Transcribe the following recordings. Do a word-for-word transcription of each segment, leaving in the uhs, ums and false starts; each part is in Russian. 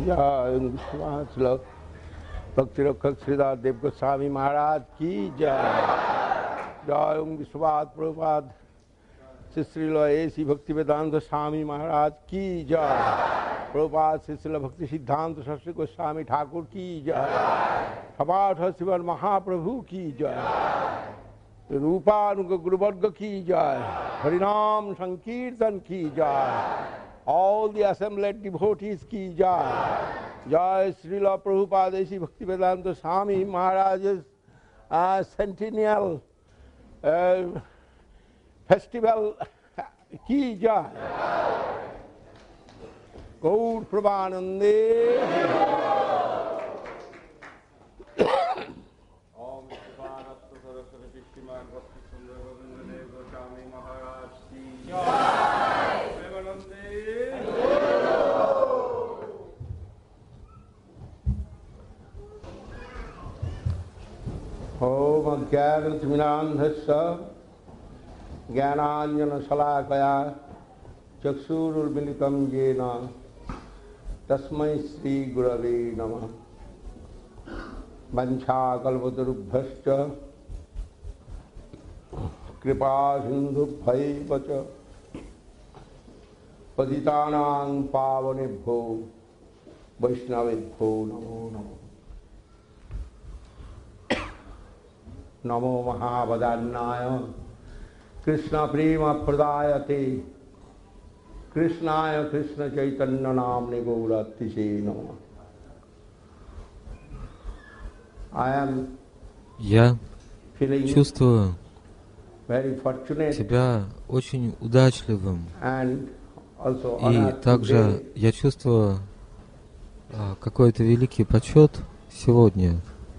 जय श्रील भक्ति रक्षक श्रीदास देव गोस्वामी महाराज की जय। जय ओम विश्वनाथ प्रभुपाद श्री श्रील ऐसी भक्ति वेदांत स्वामी महाराज की जय। प्रभुपाद श्री श्रील भक्ति सिद्धांत सरस्वती गोस्वामी ठाकुर की जय। सपाठ शिवन महाप्रभु की जय। रूपानुग गुरुवर्ग की जय। हरिनाम संकीर्तन की जय। All the assembled devotees ki jai. Jai Srila Prabhupada Desi Bhakti Vedanta Swami Maharaj's uh, centennial uh, festival ki jai. Gaur Prabhanande. Om Ajnanatimirandhasya Jnananjana Salakaya Chakshurulmilitam Yena Tasmai Sri Gurave Namah. Vancha kalpatarubhyascha Kripa sindhubhyaivacha Patitanang pavanebhyo Vaishnavebhyo namo namo. Namo Mahavadannaya Krishna Prema Pradayate Krishnaya Krishna Chaitanya Namne Gaurattise Namo. I am Я чувствую себя очень удачливым. И также я чувствую а, какой-то великий почет сегодня.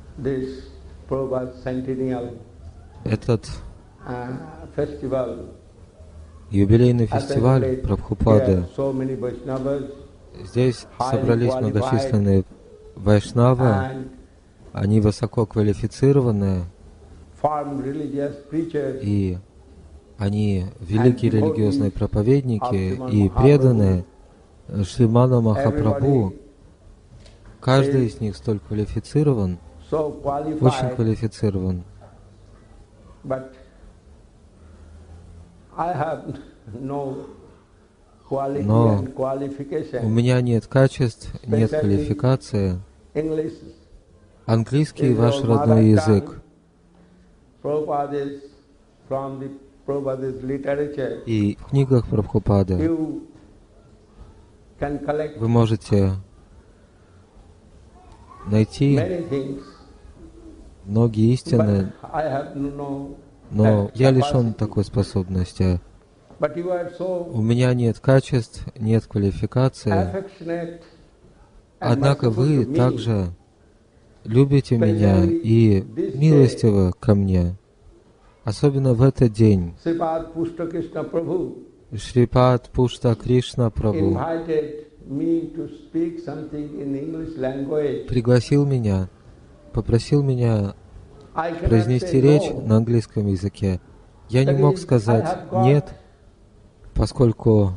Этот юбилейный фестиваль Прабхупады. Здесь собрались многочисленные вайшнавы, они высоко квалифицированные, и они великие религиозные проповедники и преданные Шримана Махапрабху. Каждый из них столь квалифицирован, очень квалифицирован. Но у меня нет качеств, нет квалификации. Английский ваш родной язык. И в книгах Прабхупады вы можете найти многие истины, но я лишен такой способности. У меня нет качеств, нет квалификации. Однако вы также любите меня и милостивы ко мне, особенно в этот день. Шрипад Пушта Кришна Прабху пригласил меня, попросил меня произнести речь на английском языке. Я не мог сказать «нет», поскольку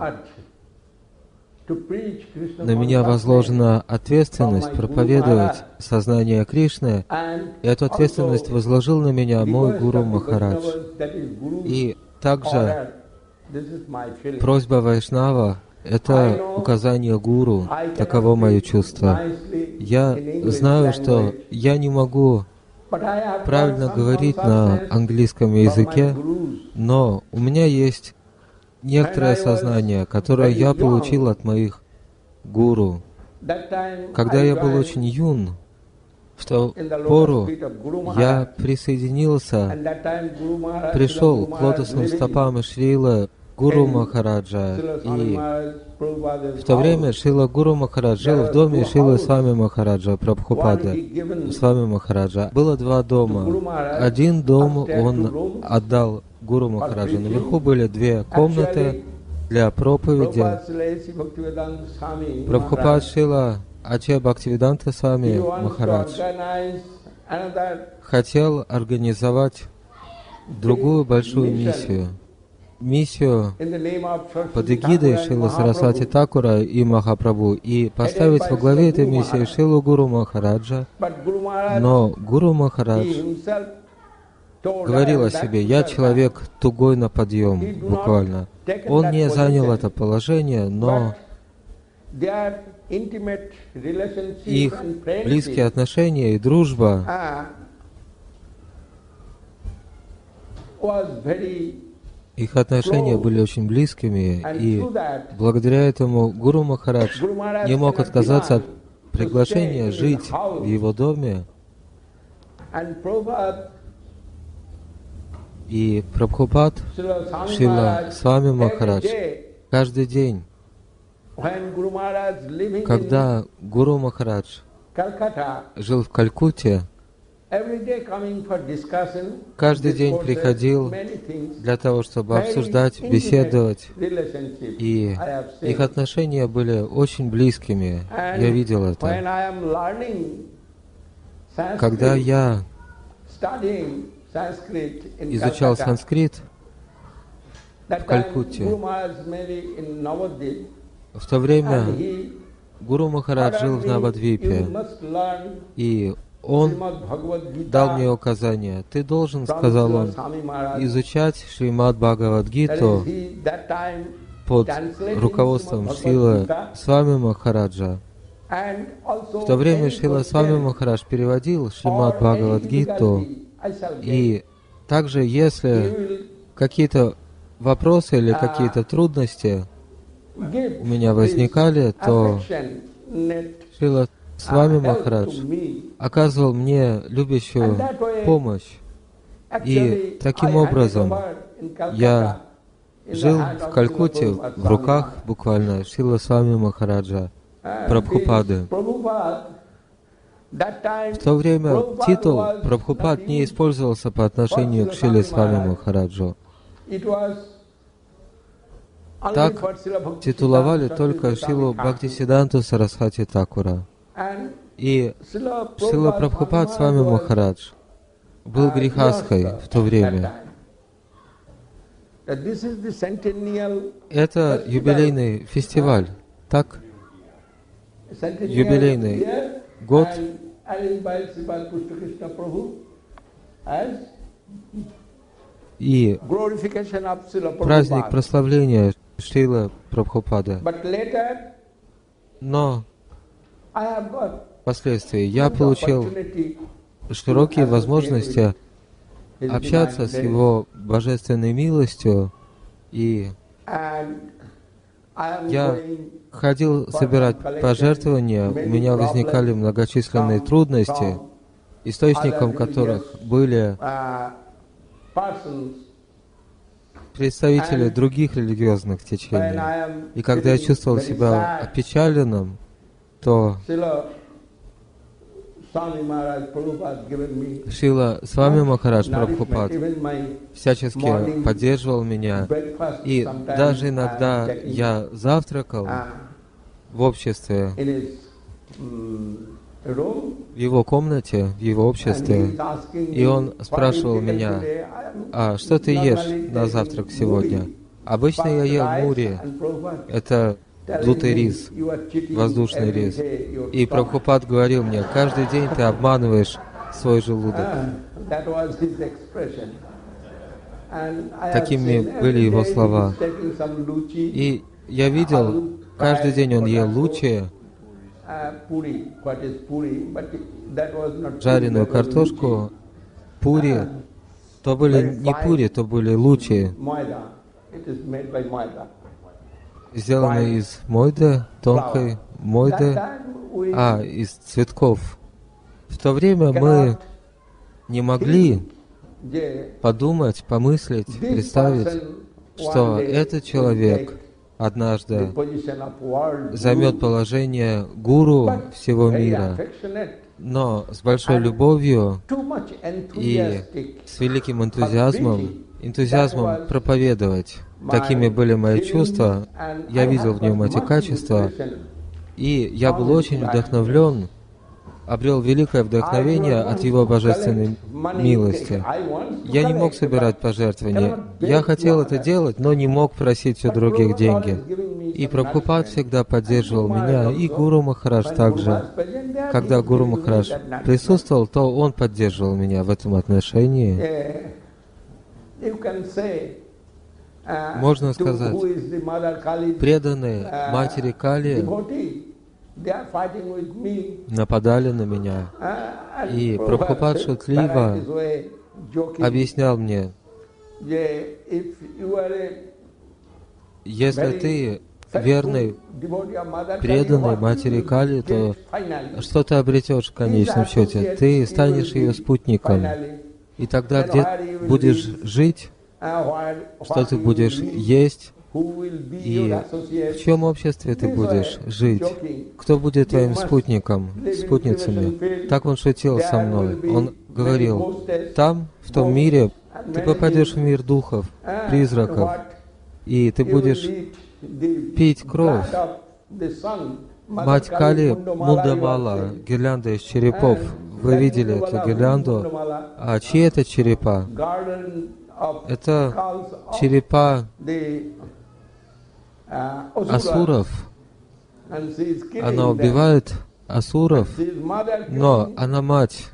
на меня возложена ответственность проповедовать сознание Кришны, и эту ответственность возложил на меня мой Гуру Махарадж. И также просьба Вайшнава — это указание Гуру, таково мое чувство. Я знаю, что я не могу правильно говорить на английском языке, но у меня есть некоторое сознание, которое я получил от моих гуру. Когда я был очень юн, в ту пору я присоединился, пришел к лотосным стопам Шрилы Гуру Махараджа, и в то время Шрила Гуру Махарадж жил в доме Шрилы Свами Махараджа, Прабхупады Свами Махараджа. Было два дома. Один дом он отдал Гуру Махараджа. Наверху были две комнаты для проповеди. Прабхупад Шрила Ачарья Бхактивиданта Свами Махарадж хотел организовать другую большую миссию. миссию под эгидой Шрила Сарасвати Такура и Махапрабху и поставить во главе этой миссии Шрилу Гуру Махараджа. Но Гуру Махарадж говорил о себе: «Я человек тугой на подъем», буквально. Он не занял это положение, но их близкие отношения и дружба, их отношения были очень близкими, и благодаря этому Гуру Махарадж не мог отказаться от приглашения жить в его доме. И Прабхупад, Шрила Свами Махарадж, каждый день, когда Гуру Махарадж жил в Калькутте, каждый день приходил для того, чтобы обсуждать, беседовать, и их отношения были очень близкими. Я видел это. Когда я изучал санскрит в Калькутте, в то время Гуру Махарадж жил в Навадвипе, и он дал мне указание: «Ты должен, — сказал он, — изучать Шримад Бхагавад-гиту под руководством Шрилы Свами Махараджа». В то время Шрила Свами Махарадж переводил Шримад Бхагавад-гиту, и также, если какие-то вопросы или какие-то трудности у меня возникали, то Шрила Свами Махарадж оказывал мне любящую помощь. И таким образом я жил в Калькутте в руках буквально Шрила Свами Махараджа Прабхупады. В то время титул Прабхупад не использовался по отношению к Шриле Свами Махараджу. Так титуловали только Шрилу Бхактисиддханту Сарасвати Такура. И Шрила Прабхупад Свами Махарадж был грехастхой в то время. Это юбилейный фестиваль, так? Юбилейный год. И праздник прославления Шрила Прабхупада. Но впоследствии я получил широкие возможности общаться с его божественной милостью, и я ходил собирать пожертвования, у меня возникали многочисленные трудности, источником которых были представители других религиозных течений. И когда я чувствовал себя опечаленным, то Шрила Свами Махарадж Прабхупад всячески поддерживал меня, и даже иногда я завтракал в обществе, в его комнате, в его обществе, и он спрашивал меня: «А что ты ешь на завтрак сегодня?» Обычно я ел мури, это дутый рис, воздушный рис. И Прабхупад говорил мне: «Каждый день ты обманываешь свой желудок». Такими были его слова. И я видел, каждый день он ел лучи, жареную картошку, пури. То были не пури, то были лучи, сделанные из мойды, тонкой мойды, а, из цветков. В то время мы не могли подумать, помыслить, представить, что этот человек однажды займет положение гуру всего мира, но с большой любовью и с великим энтузиазмом, энтузиазмом проповедовать. Такими были мои чувства, я видел в нем эти качества, и я был очень вдохновлен обрел великое вдохновение от Его божественной милости. Я не мог собирать пожертвования. Я хотел это делать, но не мог просить у других деньги. И Прабхупад всегда поддерживал меня, и Гуру Махарадж также. Когда Гуру Махарадж присутствовал, то он поддерживал меня в этом отношении. Можно сказать, преданные матери Кали нападали на меня. И Прабхупад шутливо объяснял мне, если ты верный, преданный матери Кали, то что ты обретешь в конечном счете? Ты станешь ее спутником. И тогда где будешь жить, что ты будешь есть, и в чем обществе ты будешь жить? Кто будет твоим спутником, спутницами? Так он шутил со мной. Он говорил, там, в том мире, ты попадешь в мир духов, призраков, и ты будешь пить кровь. Мать Кали Мундамала, гирлянда из черепов. Вы видели эту гирлянду? А чьи это черепа? Это черепа асуров. Она убивает асуров, но она мать.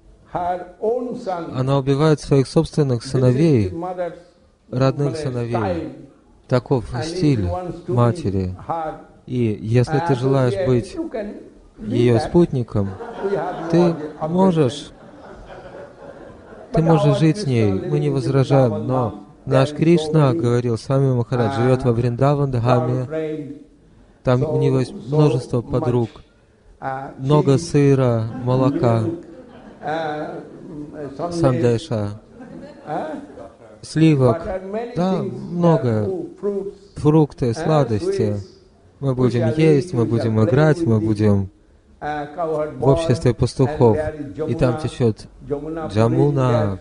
Она убивает своих собственных сыновей, родных сыновей. Таков стиль матери. И если ты желаешь быть ее спутником, ты можешь, ты можешь жить с ней, мы не возражаем, но наш Кришна, говорил Свами Махарадж, живет во Вриндаван-Дхаме, там у него есть множество подруг, много сыра, молока, сандеша, сливок, да, много, фрукты, сладости. Мы будем есть, мы будем играть, мы будем в обществе пастухов. И там течет Джамуна,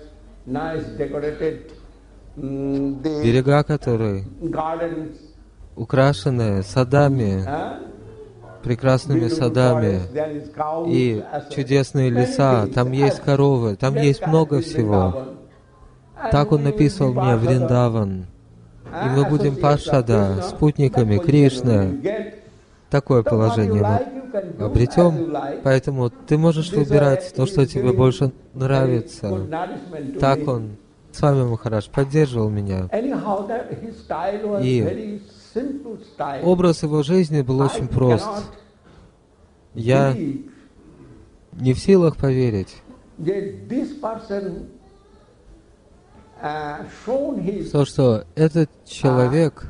берега которой украшены садами, прекрасными садами, и чудесные леса, там есть коровы, там есть много всего. Так он написал мне Вриндаван. И мы будем Паршада, спутниками Кришны. Такое положение мы обретем. Поэтому ты можешь выбирать то, что тебе больше нравится. Так он, Свами Махарадж, поддерживал меня. И образ его жизни был очень прост. Я не в силах поверить, то, что этот человек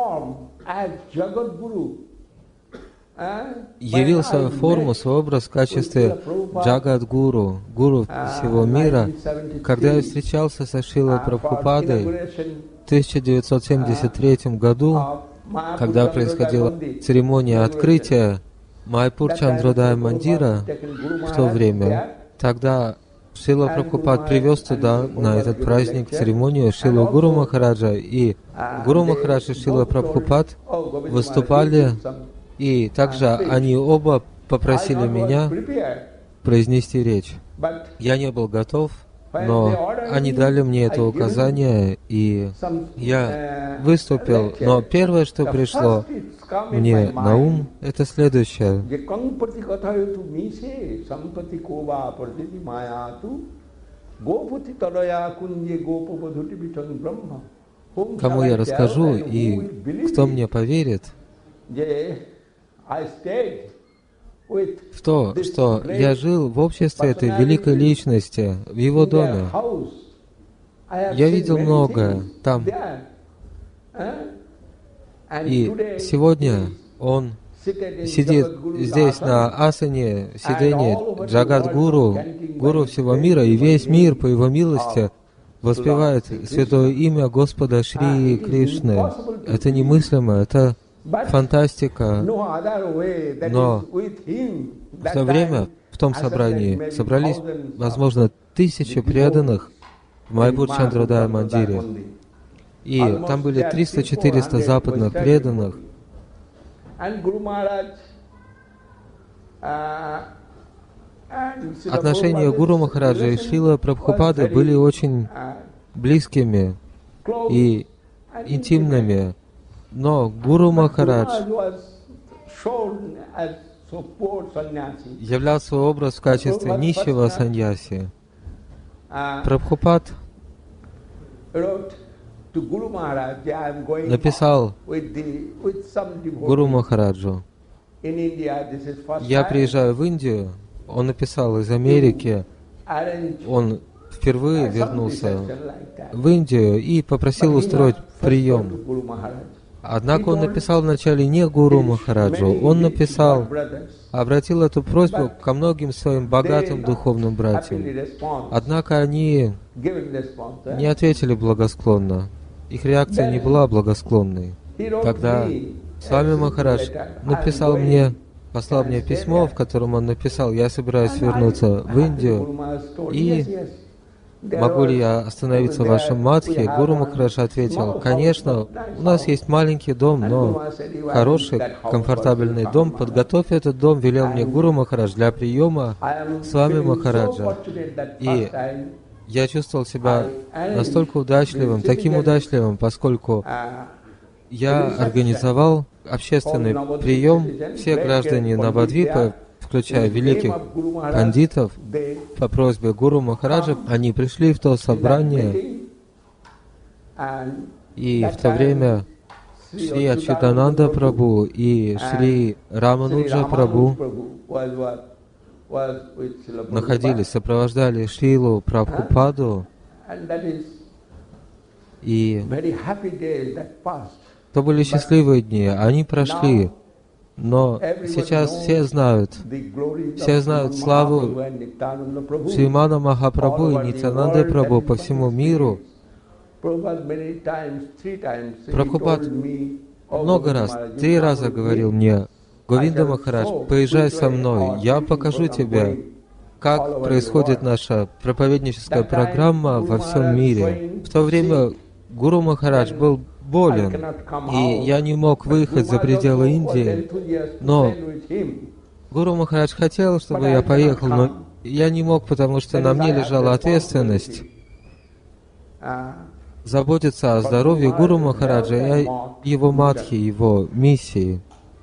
явил свою форму, свой образ в качестве Джагад-гуру, гуру всего мира. Когда я встречался со Шрилой Прабхупадой в тысяча девятьсот семьдесят третьем году, когда происходила церемония открытия Майпур Чандродай Мандира в то время, тогда Шрила Прабхупад привез туда, на этот праздник, церемонию Шрилу Гуру Махараджа, и Гуру Махарадж и Шрила Прабхупад выступали, и также они оба попросили меня произнести речь. Я не был готов, но они дали мне это указание, и я выступил. Но первое, что пришло мне на ум, это следующее. Кому я расскажу и кто мне поверит в то, что я жил в обществе этой великой личности, в его доме. Я видел многое там. И сегодня он сидит здесь на асане, сиденье Джагад-гуру, гуру всего мира, и весь мир по его милости воспевает святое имя Господа Шри Кришны. Это немыслимо, это фантастика. Но в то время, в том собрании, собрались, возможно, тысячи преданных в Майпур Чандродай Мандире. И там были триста-четыреста западных преданных. Отношения Гуру Махараджа и Шрила Прабхупады были очень близкими и интимными, но Гуру Махарадж являл свой образ в качестве нищего саньяси. Прабхупад написал Гуру Махараджу: «Я приезжаю в Индию». Он написал из Америки. Он впервые вернулся в Индию и попросил устроить прием. Однако он написал вначале не Гуру Махараджу, он написал, обратил эту просьбу ко многим своим богатым духовным братьям. Однако они не ответили благосклонно. Их реакция не была благосклонной. Тогда Свами Махарадж написал мне, послал мне письмо, в котором он написал: «Я собираюсь вернуться в Индию, и могу ли я остановиться в вашем Мадхе?» Гуру Махарадж ответил: «Конечно, у нас есть маленький дом, но хороший, комфортабельный дом. Подготовь этот дом», велел мне Гуру Махарадж, «для приема Свами Махараджа». И я чувствовал себя настолько удачливым, таким удачливым, поскольку я организовал общественный прием. Все граждане Навадвипы, включая великих пандитов, по просьбе Гуру Махараджа, они пришли в то собрание, и в то время Шри Ачитананда Прабху и Шри Рамануджа Прабху находились, сопровождали Шрилу Прабхупаду, и то были счастливые дни, они прошли. Но сейчас все знают, все знают славу Шримана Махапрабху и Нитьянанды Прабху по всему миру. Прабхупад много раз, три раза говорил мне: «Говинда Махарадж, поезжай со мной, я покажу тебе, как происходит наша проповедническая программа во всем мире». В то время Гуру Махарадж был болен, и я не мог выехать за пределы Индии, но Гуру Махарадж хотел, чтобы я поехал, но я не мог, потому что на мне лежала ответственность заботиться о здоровье Гуру Махараджа и о его мадхи, его миссии.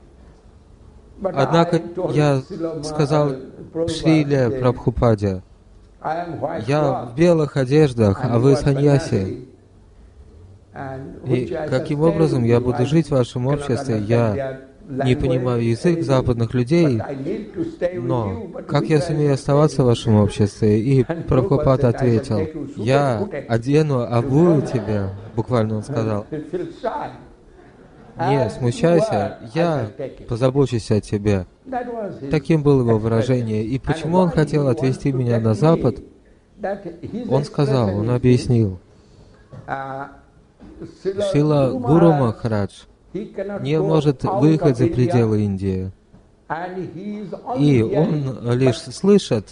Однако я сказал Шриле Прабхупаде: «Я в белых одеждах, а вы саньяси. И каким образом я буду жить в вашем обществе? Я не понимаю язык западных людей, но как я сумею оставаться в вашем обществе?» И Прабхупад ответил: «Я одену, обую тебя», буквально он сказал. «Не смущайся, я позабочусь о тебе». Таким было его выражение. И почему он хотел отвезти меня на Запад? Он сказал, он объяснил: Шрила Гуру Махарадж не может выехать за пределы Индии, и он лишь слышит,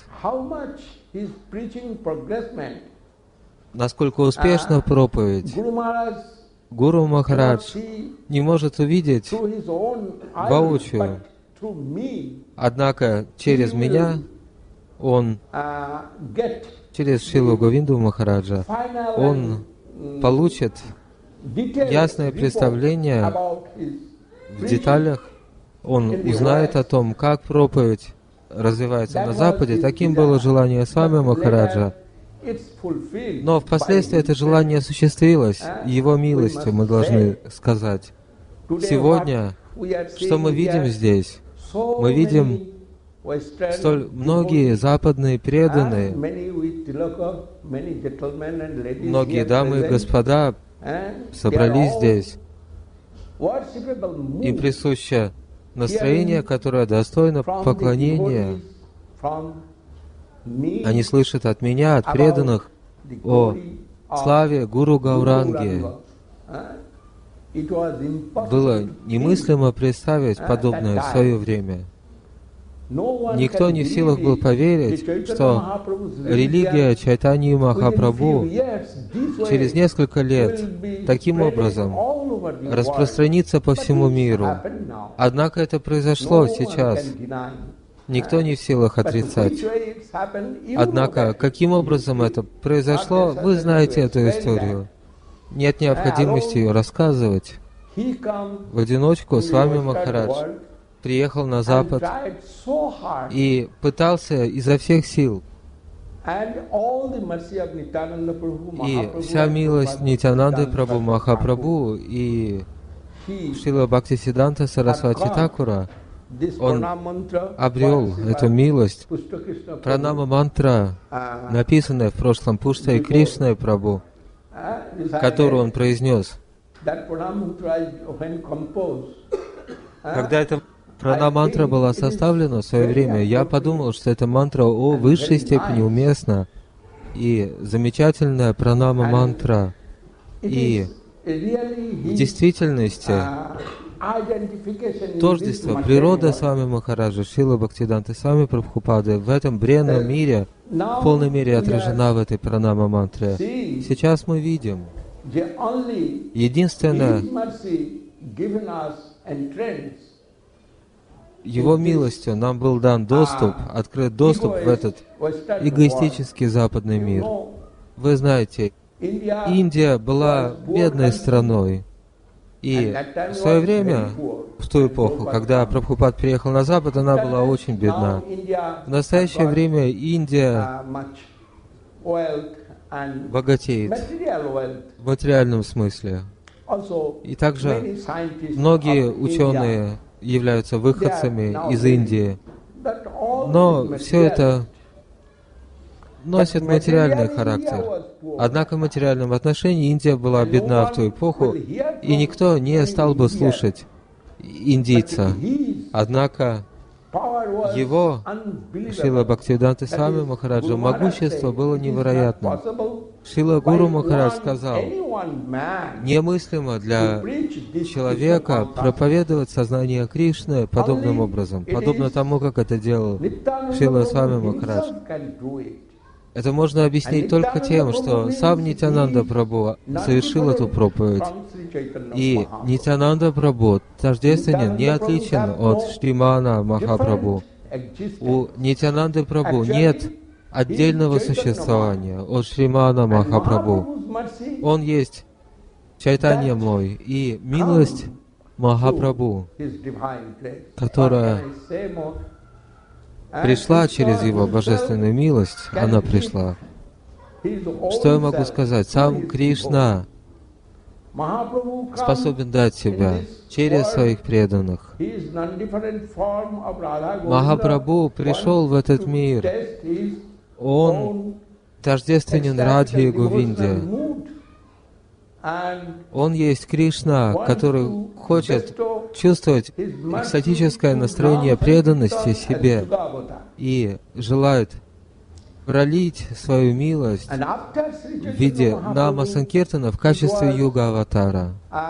насколько успешна проповедь. Гуру Махарадж не может увидеть воочию, однако через меня он, через Шрилу Говинду Махараджа, он получит ясное представление в деталях, он узнает о том, как проповедь развивается на Западе. Таким было желание Свами Махараджа. Но впоследствии это желание осуществилось Его милостью, мы должны сказать. Сегодня, что мы видим здесь? Мы видим столь многие западные преданные, многие дамы и господа собрались здесь. Им присуще настроение, которое достойно поклонения. Они слышат от меня, от преданных, о славе Гуру Гауранги. Было немыслимо представить подобное в свое время. Никто не в силах был поверить, что религия Чайтаньи Махапрабху через несколько лет таким образом распространится по всему миру. Однако это произошло сейчас. никто не в силах отрицать. Однако, каким образом это произошло, вы знаете эту историю. Нет необходимости ее рассказывать. В одиночку Свами Махарадж приехал на Запад и пытался изо всех сил. И вся милость Нитьянанды Прабху Махапрабху и Шрила Бхактисиддханта Сарасвати Такура, он обрел эту милость. Пранама мантра, написанная в прошлом Пуштой Кришной Прабху, которую он произнес. Когда эта пранама-мантра была составлена в свое время, я подумал, что эта мантра о высшей степени уместна. И замечательная пранама-мантра. И в действительности тождество природы Свами Махараджа, Шрилы Бхактисиддханты Свами Прабхупады в этом бренном мире в полной мере отражена в этой пранама-мантре. Сейчас мы видим, единственное, Его милостью нам был дан доступ, открыт доступ в этот эгоистический западный мир. Вы знаете, Индия была бедной страной. И в свое время, в ту эпоху, когда Прабхупад приехал на Запад, она была очень бедна. В настоящее время Индия богатеет в материальном смысле. И также многие ученые являются выходцами из Индии. Но все это носит материальный характер. Однако в материальном отношении Индия была бедна в ту эпоху, и никто не стал бы слушать индийца. Однако его, Шрила Бхактисиддханты Свами Махараджа, могущество было невероятным. Шрила Гуру Махарадж сказал, немыслимо для человека проповедовать сознание Кришны подобным образом, подобно тому, как это делал Шрила Свами Махарадж. Это можно объяснить только тем, что сам Нитьянанда Прабху совершил эту проповедь. И Нитьянанда Прабху тождествен, не отличен от Шримана Махапрабху. У Нитьянанды Прабху нет отдельного существования от Шримана Махапрабху. Он есть Чайтанья мой и милость Махапрабху, которая пришла через Его божественную милость, она пришла. Что я могу сказать? Сам Кришна способен дать себя через своих преданных. Махапрабху пришел в этот мир. Он тождественен Радхе и Говинде. Он есть Кришна, который хочет чувствовать экстатическое настроение преданности себе и желает пролить свою милость в виде Нама Санкиртана в качестве юга-аватара.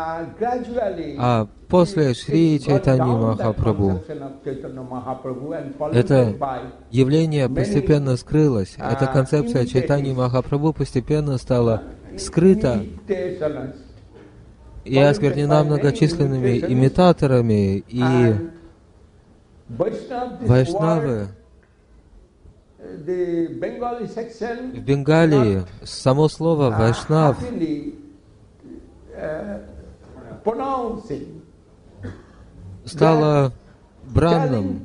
А после Шри Чайтаньи Махапрабху это явление постепенно скрылось. Эта концепция Чайтаньи Махапрабху постепенно стала скрыта и осквернена многочисленными имитаторами, и вайшнавы в Бенгалии само слово «вайшнав» стало бранным.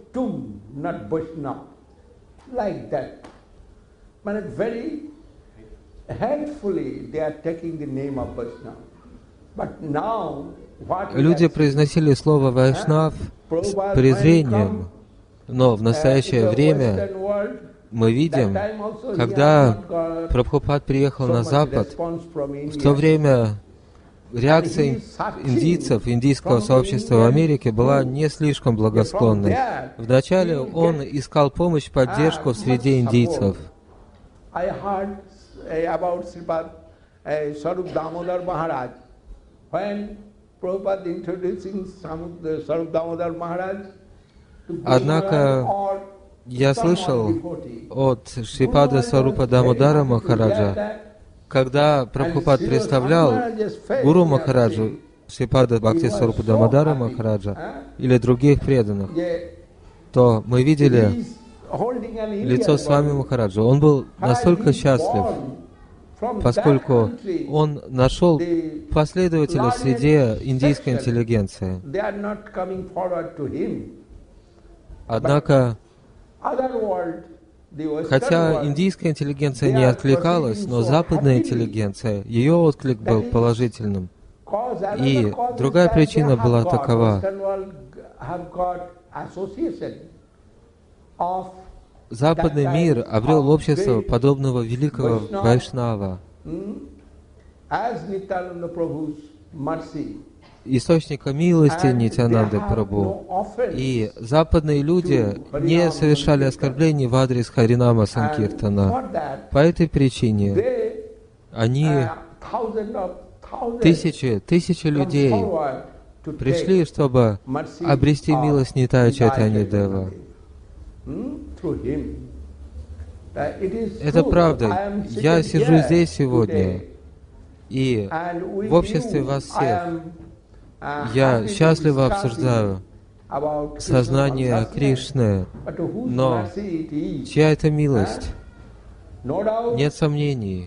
Люди произносили слово «вайшнав» с презрением, но в настоящее время мы видим, когда Прабхупад приехал на Запад, в то время реакция индийцев, индийского сообщества в Америке была не слишком благосклонной. Вначале он искал помощь, поддержку среди индийцев. Однако я слышал от Шрипада Сварупа Дамодара Махараджа, когда Прабхупад представлял Гуру Махараджу, Шрипада Бхакти Сварупа Дамодара Махараджа или других преданных, то мы видели лицо Свами Махараджа. Он был настолько счастлив, поскольку он нашел последователя среди индийской интеллигенции. Однако, хотя индийская интеллигенция не откликалась, но западная интеллигенция, ее отклик был положительным. И другая причина была такова. Западный мир обрел общество подобного великого Вайшнава. Источника милости Нитьянанды Прабху. И западные люди не совершали оскорблений в адрес Харинама Санкиртана. По этой причине они, тысячи, тысячи людей, пришли, чтобы обрести милость Нитая Чайтанья Дева. Это правда. Я сижу здесь сегодня, и в обществе вас всех я счастливо обсуждаю сознание Кришны, но чья это милость? Нет сомнений.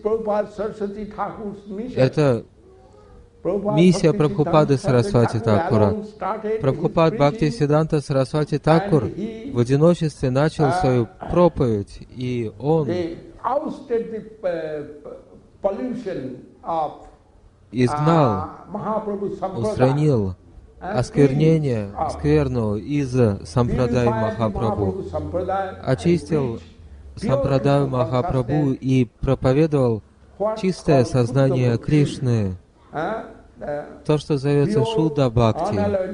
Это миссия Прабхупады Сарасвати Такура. Прабхупад Бхактисиданта Сарасвати Такур в одиночестве начал свою проповедь, и он изгнал, устранил осквернение, скверну из Сампрадай Махапрабху, очистил Сампрадай Махапрабху и проповедовал чистое сознание Кришны, то, что зовется Шудда Бхакти,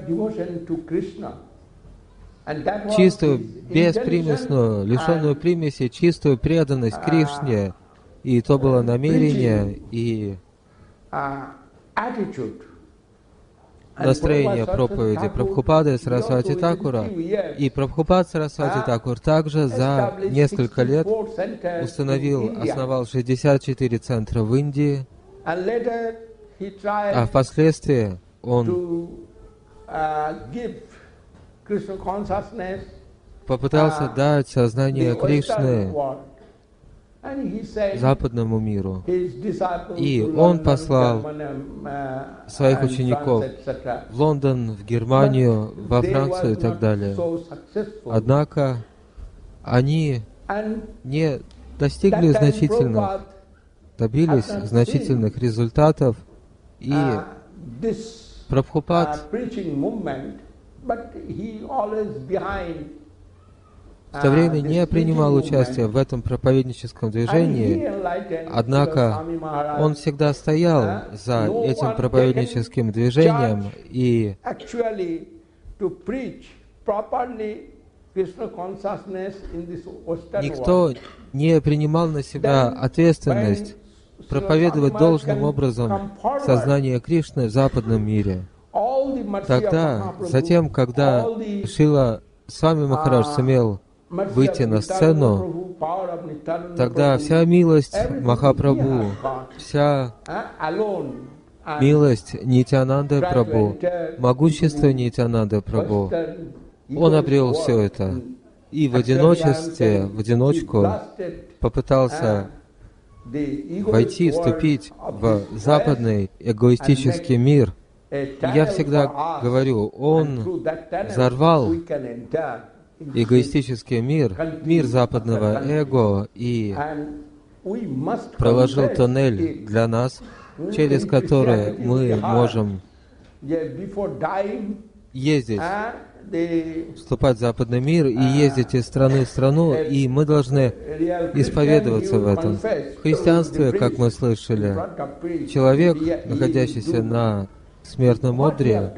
чистую, беспримесную, лишенную примеси, чистую преданность Кришне, и то было намерение и настроение проповеди Прабхупады Сарасвати Такура. И Прабхупад Сарасвати Такур также за несколько лет установил, основал шестьдесят четыре центра в Индии, а впоследствии он попытался дать сознание Кришны западному миру. И он послал своих учеников в Лондон, в Германию, во Францию и так далее. Однако они не достигли значительных, добились значительных результатов, и Прабхупад в то время не принимал участия в этом проповедническом движении, однако он всегда стоял за этим проповедническим движением, и никто не принимал на себя ответственность проповедовать должным образом сознание Кришны в западном мире. Тогда, затем, когда Шрила Свами Махарадж сумел выйти на сцену, тогда вся милость Махапрабху, вся милость Нитьянанды Прабху, могущество Нитьянанды Прабху, он обрел все это. И в одиночестве, в одиночку попытался войти, вступить в западный эгоистический мир. Я всегда говорю, он взорвал эгоистический мир, мир западного эго, и проложил тоннель для нас, через который мы можем ездить, вступать в западный мир и ездить из страны в страну, и мы должны исповедоваться в этом. В христианстве, как мы слышали, человек, находящийся на смертном одре,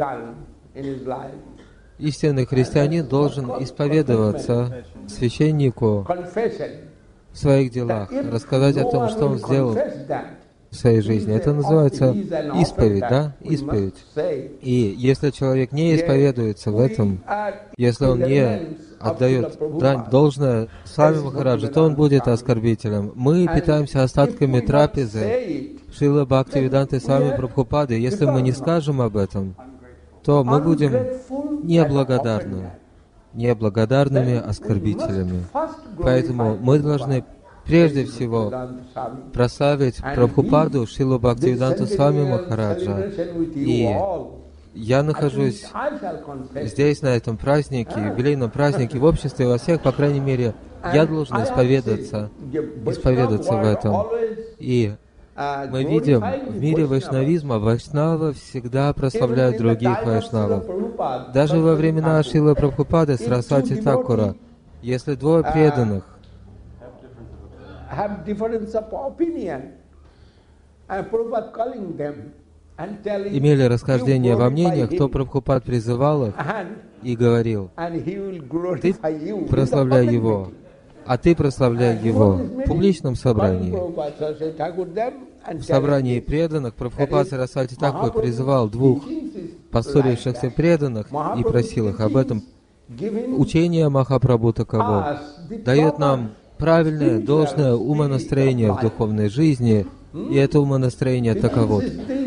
истинный христианин должен исповедоваться священнику в своих делах, рассказать о том, что он сделал в своей жизни. Это называется исповедь, да? Исповедь. И если человек не исповедуется в этом, если он не отдает дань должное Свами Махараджу, то он будет оскорбителем. Мы питаемся остатками трапезы Шрила Бхактивиданты Свами Прабхупады. Если мы не скажем об этом, то мы будем неблагодарны. неблагодарными оскорбителями. Поэтому мы должны прежде всего прославить Прабхупаду Шрилу Бхактивиданта Свами Махараджа. И я нахожусь здесь, на этом празднике, юбилейном празднике, в обществе во всех, по крайней мере, я должен исповедаться, исповедаться в этом. И мы видим, в мире вайшнавизма вайшнавы всегда прославляют других вайшнавов. Даже во времена Шрилы Прабхупады Сарасвати Такура, если двое преданных имели расхождение во мнениях, то Прабхупад призывал их и говорил: «Ты прославляй его, а ты прославляй его» в публичном собрании. В собрании преданных Прабхупад Сарасвати Такур призывал двух поссорившихся преданных и просил их об этом. Учение Махапрабху таково: дает нам правильное, должное умонастроение в духовной жизни, и это умонастроение таково.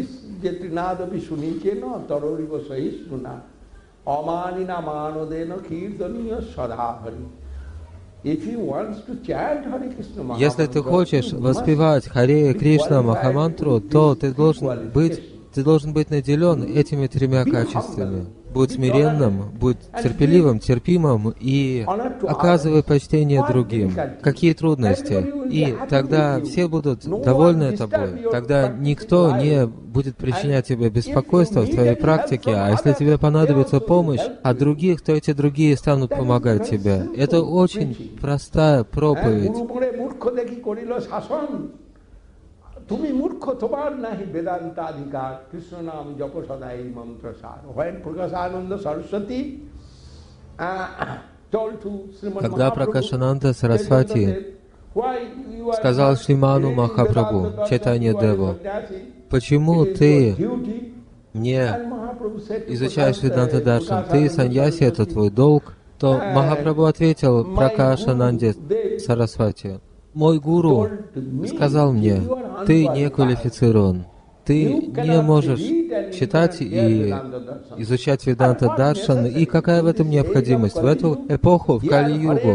Если ты хочешь воспевать Харе Кришна Махамантру, то ты должен быть, ты должен быть наделен этими тремя качествами. Будь смиренным, будь терпеливым, терпимым и оказывай почтение другим. Какие трудности? И тогда все будут довольны тобой. Тогда никто не будет причинять тебе беспокойство в твоей практике. А если тебе понадобится помощь от других, то эти другие станут помогать тебе. Это очень простая проповедь. তুমি মূর্খ, তোমার নাহি বেদান্তাধিকার, কৃষ্ণ নাম জপ সদা এই মন্ত্র সার। When Prakashananda Saraswati told to Srimad Mahaprabhu, когда Пракашананда Сарасвати сказал Шриману Махапрабху, Чайтанья Деву: «Почему ты мне изучаешь Веданта Даршан? Ты саньяси, это твой долг». То Махапрабху ответил Пракашананде Сарасвати: «Мой гуру сказал мне, ты не квалифицирован, ты не можешь читать и изучать Веданта Даршан, и какая в этом необходимость? В эту эпоху, в Кали-югу,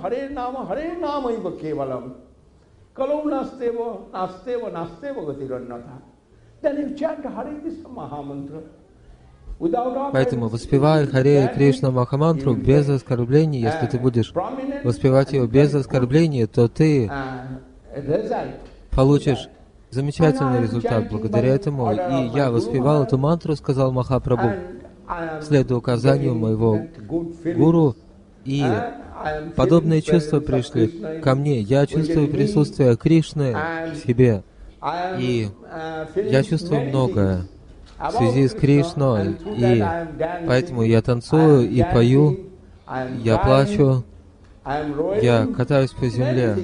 поэтому воспевай Харе Кришна Махамантру без оскорблений. Если ты будешь воспевать ее без оскорблений, то ты получишь замечательный результат благодаря этому. И я воспевал эту мантру, сказал Махапрабху, следуя указанию моего гуру, и подобные чувства пришли ко мне. Я чувствую присутствие Кришны в себе, и я чувствую многое в связи с Кришной, и поэтому я танцую и пою, я плачу, я катаюсь по земле.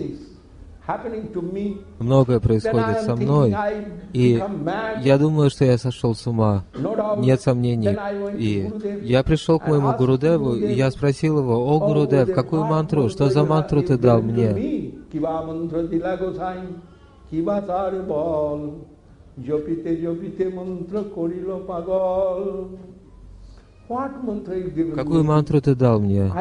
Многое происходит со мной, и я думаю, что я сошел с ума, нет сомнений. И я пришел к моему Гурудеву, и я спросил его: «О, Гурудев, какую мантру, что за мантру ты дал мне?» Какую мантру ты дал мне?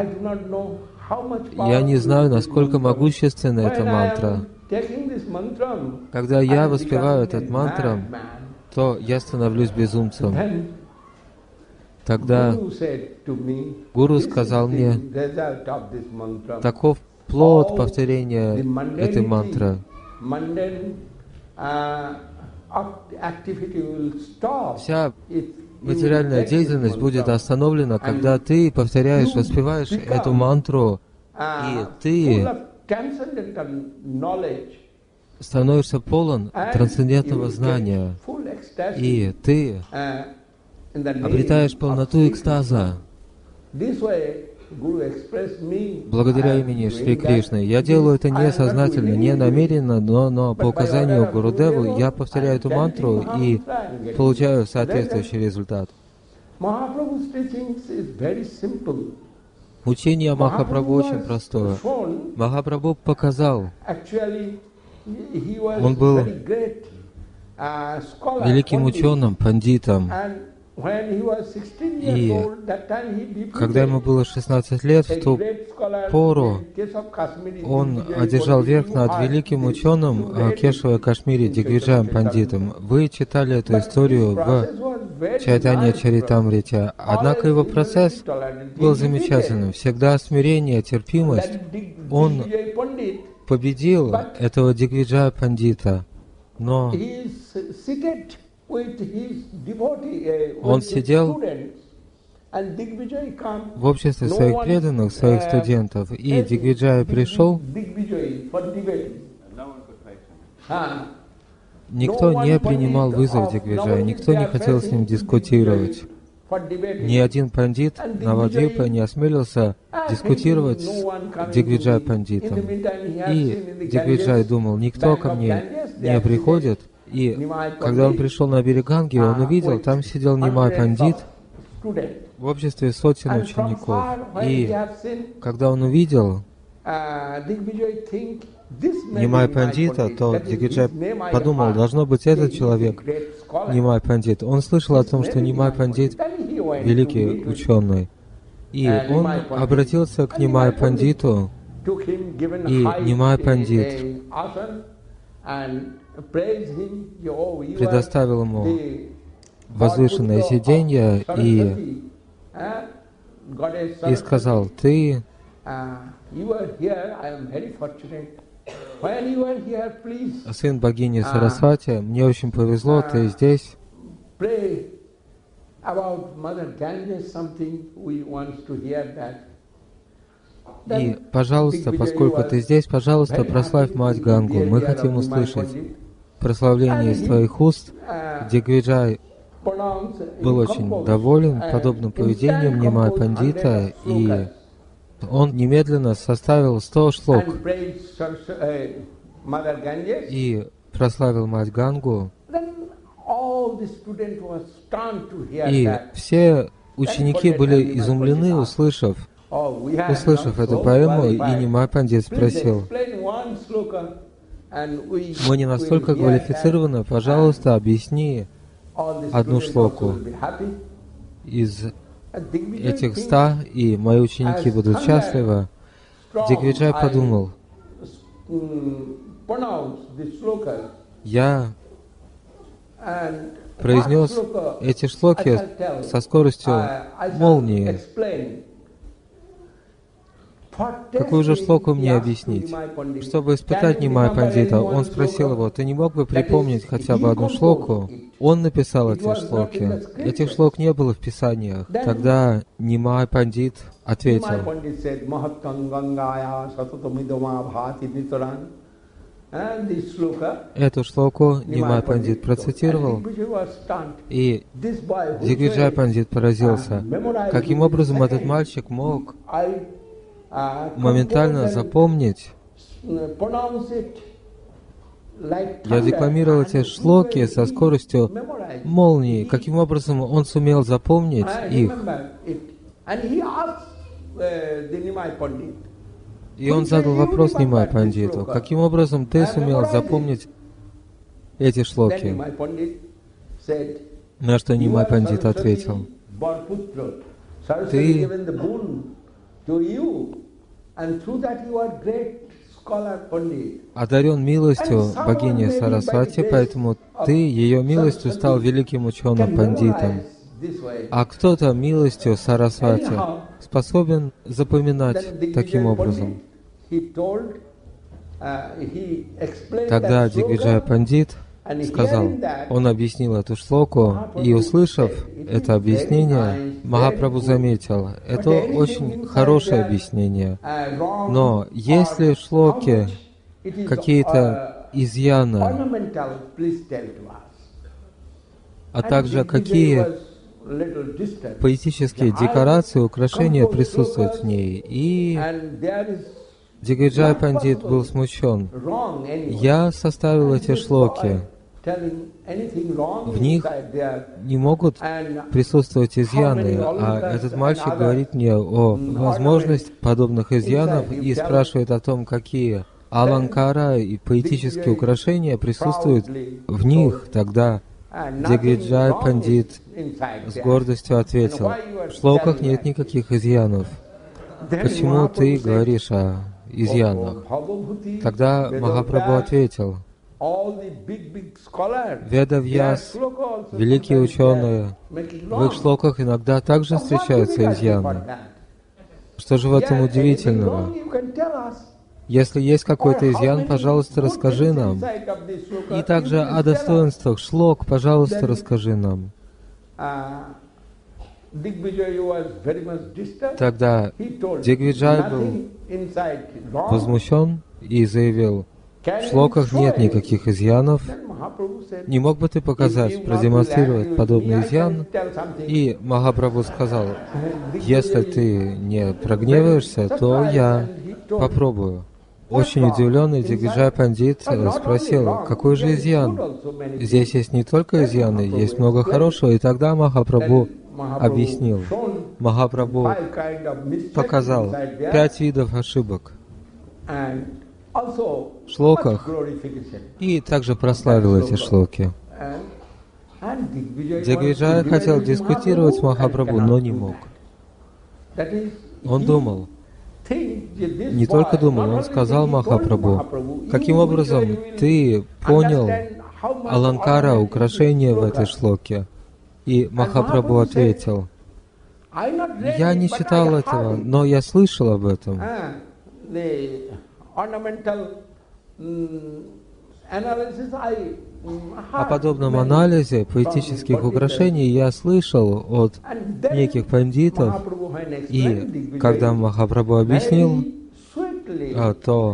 Я не знаю, насколько могущественна эта мантра. Когда я воспеваю этот мантру, то я становлюсь безумцем. Тогда Гуру сказал мне: таков плод повторения этой мантры. Вся материальная деятельность будет остановлена, когда ты повторяешь, воспеваешь эту мантру, и ты становишься полон трансцендентного знания, и ты обретаешь полноту экстаза. Благодаря имени Шри Кришны. Я делаю это несознательно, не намеренно, но, но по указанию Гурудеву я повторяю эту мантру и получаю соответствующий результат. Учение Махапрабху очень простое. Махапрабху показал, он был великим ученым, пандитом, И когда ему было шестнадцать лет, в ту пору он одержал верх над великим ученым Кешава Кашмири Дигвиджаем Пандитом. Вы читали эту историю в Чайтанья Чаритамрите. Однако его процесс был замечательным. Всегда смирение, терпимость. Он победил этого Дигвиджая Пандита. Но он сидел в обществе своих преданных, своих студентов, и Дигвиджай пришел. Никто не принимал вызов Дигвиджая, никто не хотел с ним дискутировать. Ни один пандит Навадвипа не осмелился дискутировать с Дигвиджай Пандитом. И Дигвиджай думал, никто ко мне не приходит. И когда он пришел на берег Ганги, он увидел, там сидел Нимай Пандит в обществе сотен учеников. И когда он увидел Нимай Пандита, то Дигвиджай подумал, должно быть этот человек, Нимай Пандит. Он слышал о том, что Нимай Пандит великий ученый. И он обратился к Нимай Пандиту, и Нимай Пандит предоставил ему возвышенное сиденье и, и сказал, ты сын богини Сарасвати, мне очень повезло, ты здесь. И, пожалуйста, поскольку ты здесь, пожалуйста, прославь мать Гангу. Мы хотим услышать прославление из твоих уст. Дигвиджай был очень доволен подобным поведением Нимай Пандита, и он немедленно составил сто шлок и прославил мать Гангу. И все ученики были изумлены, услышав, услышав эту поэму, и Нимай Пандит спросил, мы не настолько квалифицированы, пожалуйста, объясни одну шлоку из этих ста, и мои ученики будут счастливы. Дигвиджай подумал, я произнес эти шлоки со скоростью молнии. Какую же шлоку мне объяснить? Чтобы испытать Нимай Пандита, он спросил его, ты не мог бы припомнить хотя бы одну шлоку? Он написал эти шлоки. Этих шлок не было в Писаниях. Тогда Нимай Пандит ответил, эту шлоку Нимай Пандит процитировал, и Дигвиджай Пандит поразился. Каким образом этот мальчик мог моментально запомнить? Я декламировал эти шлоки со скоростью молнии. Каким образом он сумел запомнить их? И он задал вопрос Нимай Пандиту, каким образом ты сумел запомнить эти шлоки? На что Нимай Пандит ответил, ты одарен милостью богини Сарасвати, поэтому ты ее милостью стал великим ученым пандитом. А кто-то милостью Сарасвати способен запоминать таким образом. Тогда Дигвиджай Пандит сказал, он объяснил эту шлоку, и, услышав это объяснение, Махапрабху заметил, это очень хорошее объяснение, но если в шлоке какие-то изъяны, а также какие поэтические декорации, украшения присутствуют в ней, и Дигвиджай Пандит был смущен. Я составил эти шлоки. В них не могут присутствовать изъяны, а этот мальчик говорит мне о возможности подобных изъянов и спрашивает о том, какие аланкара и поэтические украшения присутствуют в них. Тогда Дигвиджай Пандит с гордостью ответил: в шлоках нет никаких изъянов. Почему ты говоришь о изъянах? Тогда Махапрабху ответил: Ведавьяс, великие ученые, в их шлоках иногда также встречаются изъяны. Что же в этом удивительного? Если есть какой-то изъян, пожалуйста, расскажи нам. И также о достоинствах шлок, пожалуйста, расскажи нам. Тогда Дигвиджай был возмущен и заявил: в шлоках нет никаких изъянов. Не мог бы ты показать, продемонстрировать подобный изъян? И Махапрабху сказал: если ты не прогневаешься, то я попробую. Очень удивленный Дигвиджай Пандит спросил: какой же изъян? Здесь есть не только изъяны, есть много хорошего. И тогда Махапрабху объяснил. Махапрабху показал пять видов ошибок в шлоках и также прославил эти шлоки. Дигвиджай хотел дискутировать с Махапрабху, но не мог. Он думал, не только думал, он сказал Махапрабху: каким образом ты понял аланкара, украшение в этой шлоке? И Махапрабху ответил: я не читал этого, но я слышал об этом. О подобном анализе поэтических украшений я слышал от неких пандитов, и когда Махапрабху объяснил, то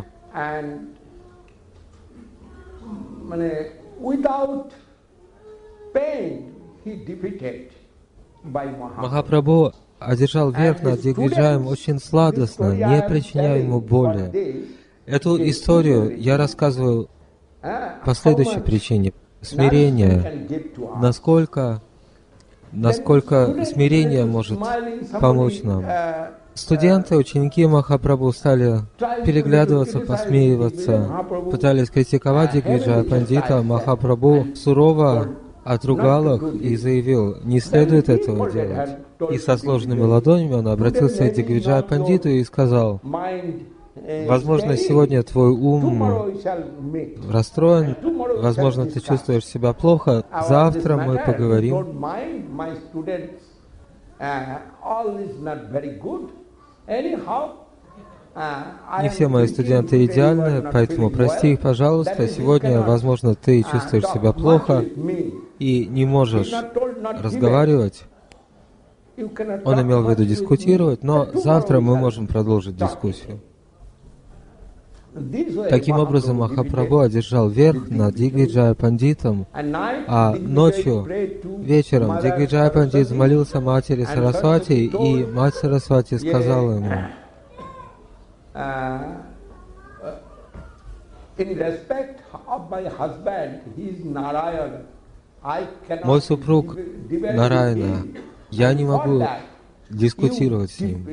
Махапрабху одержал верх над Дигвиджаем очень сладостно, не причиняя ему боли. Эту историю я рассказываю по следующей причине. Смирение. Насколько, насколько смирение может помочь нам. Студенты, ученики Махапрабху стали переглядываться, посмеиваться, пытались критиковать Дигвиджая Пандита. Махапрабху сурово отругал их и заявил: не следует этого делать. И со сложными ладонями он обратился к Дигвиджая Пандиту и сказал: возможно, сегодня твой ум расстроен, возможно, ты чувствуешь себя плохо, завтра мы поговорим. Не все мои студенты идеальны, поэтому прости их, пожалуйста. Сегодня, возможно, ты чувствуешь себя плохо и не можешь разговаривать. Он имел в виду дискутировать, но завтра мы можем продолжить дискуссию. Таким образом, Махапрабху одержал верх над Дигвиджая Пандитом, а ночью, вечером, Дигвиджай Пандит молился матери Сарасвати, и мать Сарасвати сказала ему: мой супруг Нараяна, я не могу дискутировать с ним,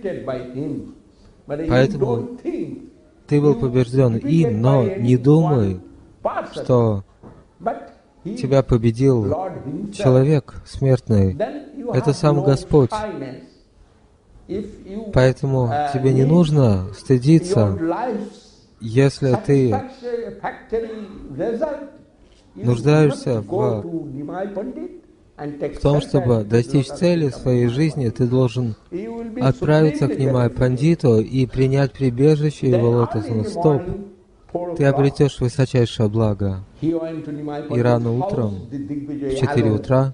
поэтому ты был побежден им, но не думай, что тебя победил человек смертный. Это сам Господь. Поэтому тебе не нужно стыдиться, если ты нуждаешься в, в том, чтобы достичь цели своей жизни, ты должен отправиться к Нимай Пандиту и принять прибежище его лотосных стоп. Ты обретешь высочайшее благо. И рано утром, в четыре утра,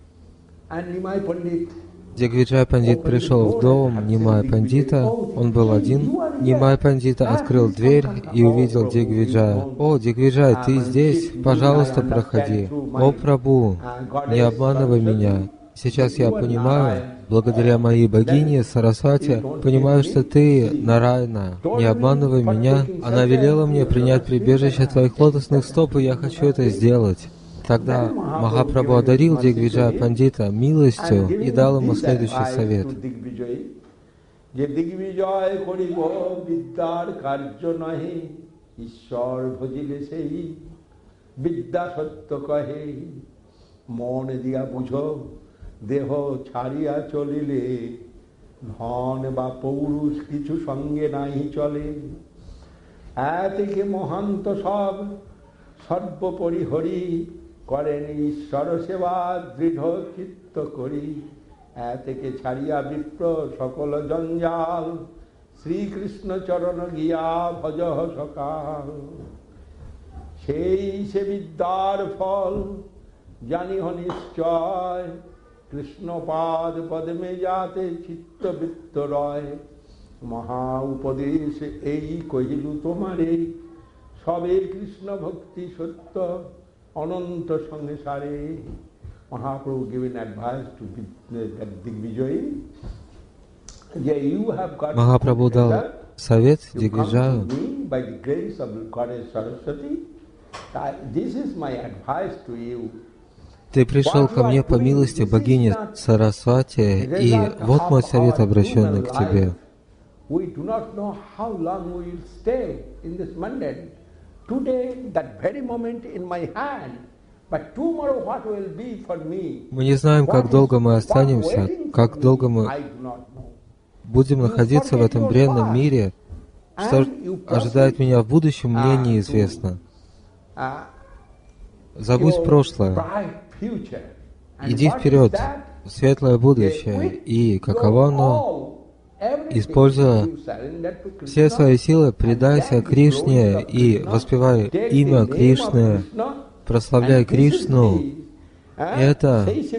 Дигвиджай Пандит пришел в дом Нимай Пандита. Он был один. Нимай Пандита открыл дверь и увидел Дигвиджая. «О, Дигвиджай, ты здесь? Пожалуйста, проходи. О, Прабху, не обманывай меня. Сейчас я понимаю, благодаря моей богине Сарасвати, понимаю, что ты Нараяна. Не обманывай меня. Она велела мне принять прибежище твоих лотосных стоп, и я хочу это сделать». Тогда Махапрабху одарил Дигвиджая Пандита милостью и дал ему следующий совет. মন দিয়া বুঝো দেহ ছাড়িয়া চলিলে ধন বা পৌরুষ কিছু সঙ্গে নাই চলে এতে মহান্ত সব সর্বোপরি হরি করেন ঈশ্বর সেবা দৃঢ় চিত্ত করি এতে ছাড়িয়া বিপ্র সকল জঞ্জাল শ্রীকৃষ্ণ চরণ গিয়া ভজ সকাল সেই সে বিদ্যার ফল জানিহ নিশ্চয় কৃষ্ণপাদ পদ্মে যাতে চিত্তবৃত্ত রয় মহা উপদেশ এই কহিলু তোমারে সবে কৃষ্ণ ভক্তি সত্য অনন্ত সংসারে Mahaprabhu given advice to Digvijay. Yeah, you have got Махапрабху дал совет Дигвиджаю. By the grace of Goddess Saraswati, this is my advice to you. Ты пришел ко мне по милости богини Сарасвати, и вот мой совет, обращенный к тебе. We do not know how long we will stay in this mundane. Today, that very moment in my hand, but tomorrow what will be for me? Мы не знаем, как долго мы останемся, как долго мы будем находиться в этом бренном мире. Что ожидает меня в будущем, мне неизвестно. Забудь прошлое. Иди вперед, в светлое будущее, и каково оно? Используя все свои силы, предайся Кришне и воспевай имя Кришны, прославляй Кришну. Это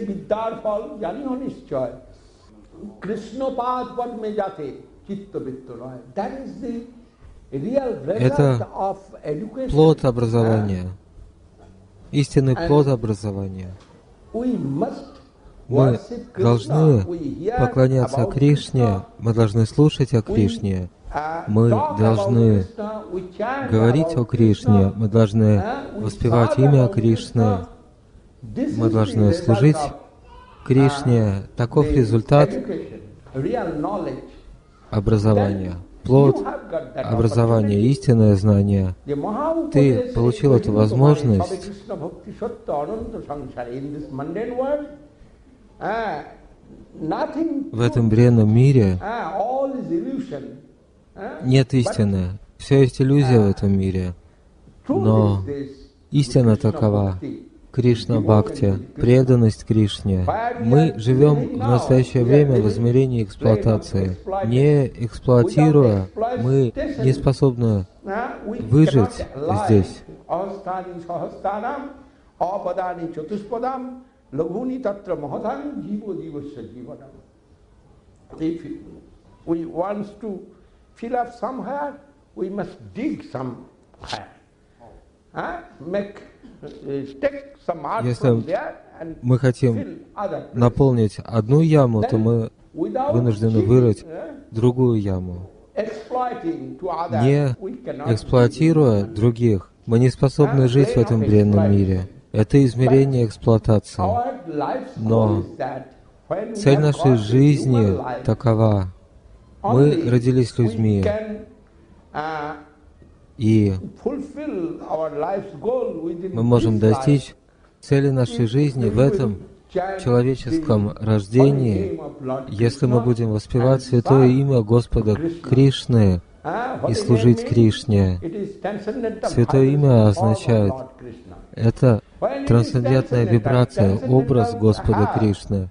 это плод образования, истинный плод образования. Мы должны поклоняться Кришне, мы должны слушать о Кришне, мы должны говорить о Кришне, мы должны воспевать имя Кришны, мы должны служить Кришне. Таков результат образования, плод образования, истинное знание. Ты получил эту возможность. В этом бренном мире нет истины. Все есть иллюзия в этом мире. Но истина такова. Кришна Бхакти, преданность Кришне. Мы живем в настоящее время в измерении эксплуатации. Не эксплуатируя, мы не способны выжить здесь. Если мы хотим наполнить одну яму, то мы вынуждены вырыть другую яму. Не эксплуатируя других, мы не способны жить в этом бренном мире. Это измерение эксплуатации. Но цель нашей жизни такова. Мы родились людьми. И мы можем достичь цели нашей жизни в этом человеческом рождении, если мы будем воспевать святое имя Господа Кришны и служить Кришне. Святое имя означает, это трансцендентная вибрация, образ Господа Кришны.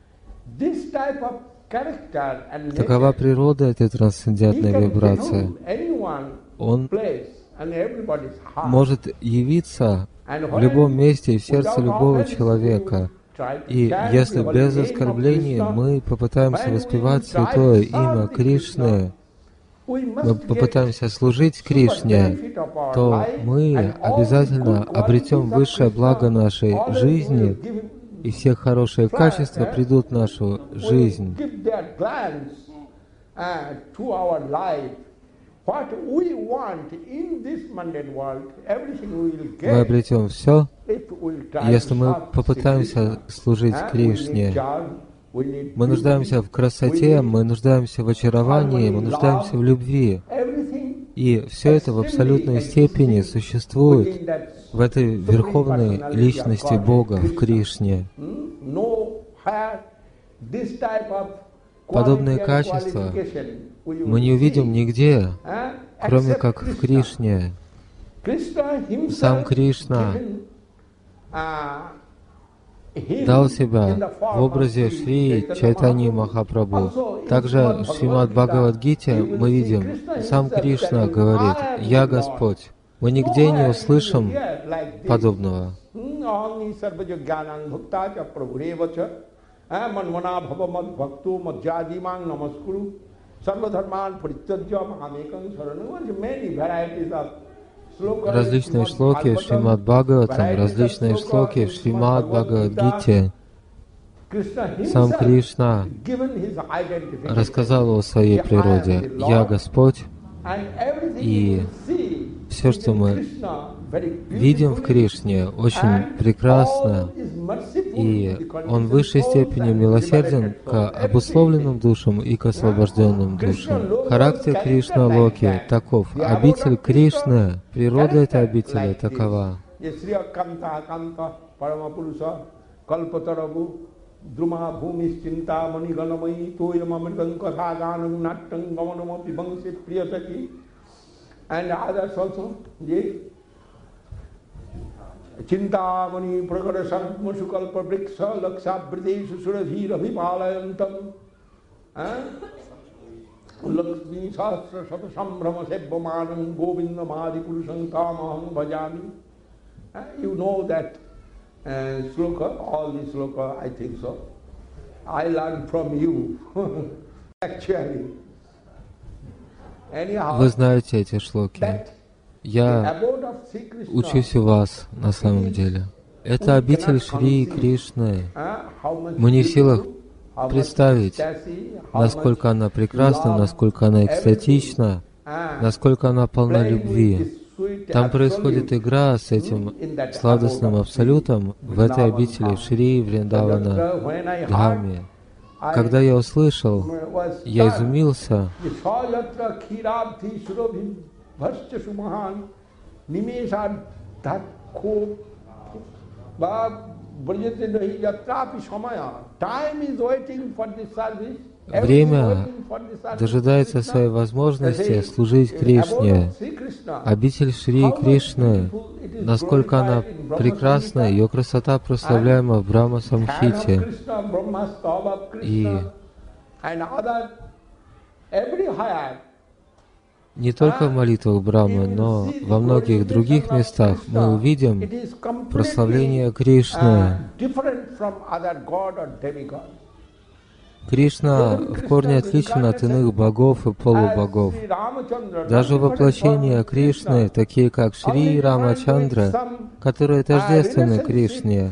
Такова природа этой трансцендентной вибрации. Он может явиться в любом месте и в сердце любого человека. И если без оскорблений мы попытаемся воспевать святое имя Кришны, мы попытаемся служить Кришне, то мы обязательно обретем высшее благо нашей жизни, и все хорошие качества придут в нашу жизнь. Мы обретем все, если мы попытаемся служить Кришне. Мы нуждаемся в красоте, мы нуждаемся в очаровании, мы нуждаемся в любви. И все это в абсолютной степени существует в этой верховной личности Бога, в Кришне. Подобные качества мы не увидим нигде, кроме как в Кришне. Сам Кришна дал себя в образе Шри Чайтаньи Махапрабху. Также в Шримад Бхагавад-гите мы видим, сам Кришна говорит: «Я Господь». Мы нигде не услышим подобного. Различные шлоки в Шримад Бхагаватам, различные шлоки в Шримад Бхагавад-гите. Сам Кришна рассказал о своей природе. «Я Господь», и все, что мы видим в Кришне, очень прекрасно, и Он в высшей степени милосерден к обусловленным душам и к освобожденным душам. Характер Кришна-локи таков. Обитель Кришны, природа этой обители такова. And others also, yes. Chintamani prakara sarma sukalpa vriksha laksha bridesu surajir abhipalayantam. Lakshmi sahasra sata sambrama sebbhamanam govinda mahadi purusam tamaham bhajami. You know that uh, sloka, all these sloka, I think so. I learned from you, actually. Вы знаете эти шлоки. Я учусь у вас на самом деле. Это обитель Шри Кришны. Мы не в силах представить, насколько она прекрасна, насколько она экстатична, насколько она полна любви. Там происходит игра с этим сладостным абсолютом в этой обители Шри Вриндавана Дхаме. Когда я услышал, я изумился. Время дожидается своей возможности служить Кришне. Обитель Шри Кришны, насколько она прекрасна, ее красота прославляема в Брахма Самхите. И не только в молитвах Брахмы, но во многих других местах мы увидим прославление Кришны. Кришна в корне отличен от иных богов и полубогов. Даже воплощения Кришны, такие как Шри Рамачандра, которые тождественны Кришне,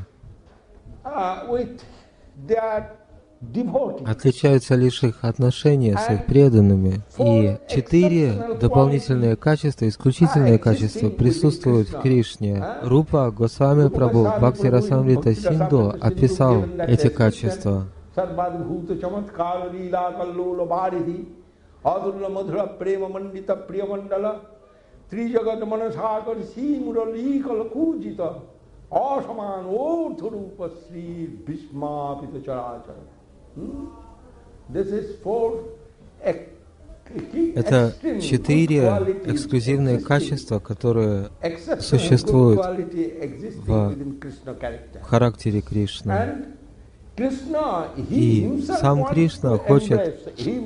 отличаются лишь их отношения с их преданными. И четыре дополнительные качества, исключительные качества присутствуют в Кришне. Рупа Госвами Прабху Бхакти Расамрита Синдху описал эти качества. Sarvadbhuta chamatkara leela kallola bharidhi adulla madhura prema mandita priyamandala trijagat manasakar simurali kalakujita asaman ortharupa sri bhishmapita charachara. This is four. Это четыре эксклюзивные качества, которые существуют в характере Кришны. И сам Кришна хочет,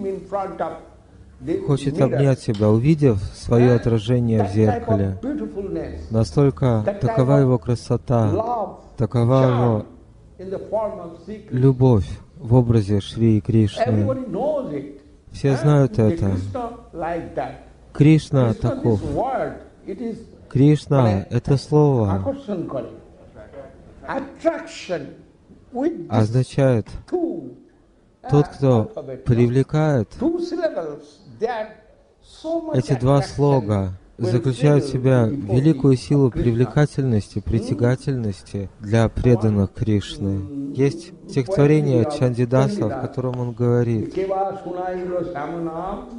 хочет обнять себя, увидев свое отражение в зеркале. Настолько такова его красота, такова его любовь в образе Шри Кришны. Все знают это. Кришна таков. Кришна — это слово. Означает тот, кто привлекает. Эти два слога заключают в себя великую силу привлекательности, притягательности для преданных Кришны. Есть стихотворение Чандидаса, в котором он говорит: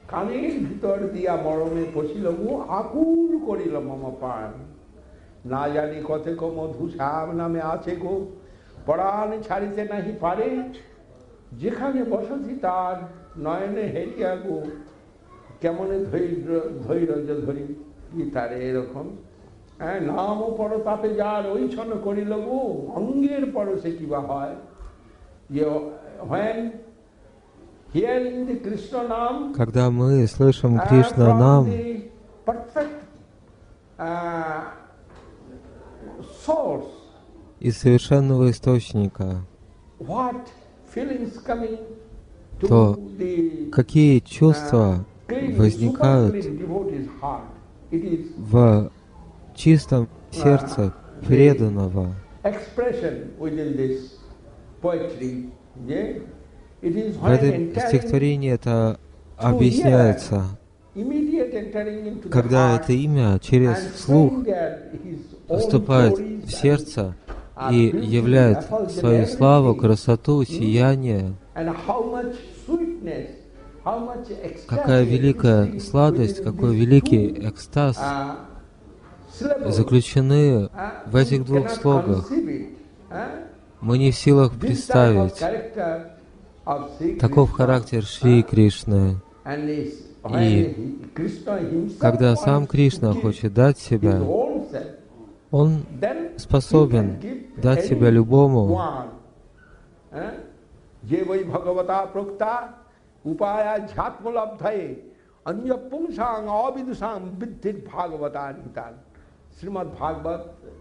কানের ভিতর দিয়া মরমে পশিল গো আকুল করিল মম পান না জানি কতক মধু শ্যাম নামে আছে গো পরাণ ছাড়িতে নাহি পারে যেখানে বসতি তার নয়নে হেরিয়া গো কেমনে ধৈর্য ধৈর্য ধরি কি তারে এরকম হ্যাঁ নাম ও পরতাপে যার ওই ছন করিল গো অঙ্গের পরশে কিবা হয় যে when hearing the Krishna name, Когда мы слышим Кришна нам perfect uh, source, из совершенного источника, what feelings coming to то the какие чувства uh, возникают devotee's heart? It is в чистом сердце преданного. Expression within this poetry, yeah? It is В when этом entering стихотворении это объясняется, immediate entering into the когда heart это имя через and слух saying that his own вступает glories в сердце and и beauty, являет effulgence, свою славу, everything. красоту, сияние, And how much sweetness, how much ecstasy какая великая existing сладость, within какой these великий two, экстаз uh, syllables. заключены Uh, в этих we двух cannot слогах. conceive it, uh? Мы не в силах This type of представить. character of Sri Таков Krishna, характер Шри uh, Кришны. and is, И when he- Krishna himself Когда сам wants to Кришна give хочет дать his себя, own self, Он then he способен can give дать any себя любому. one. Eh? Je vai bhagavata prokta upaya jhatmalabdhaye anya pungsang avidusang viddhit bhagavata nitan. Srimad Bhagavat,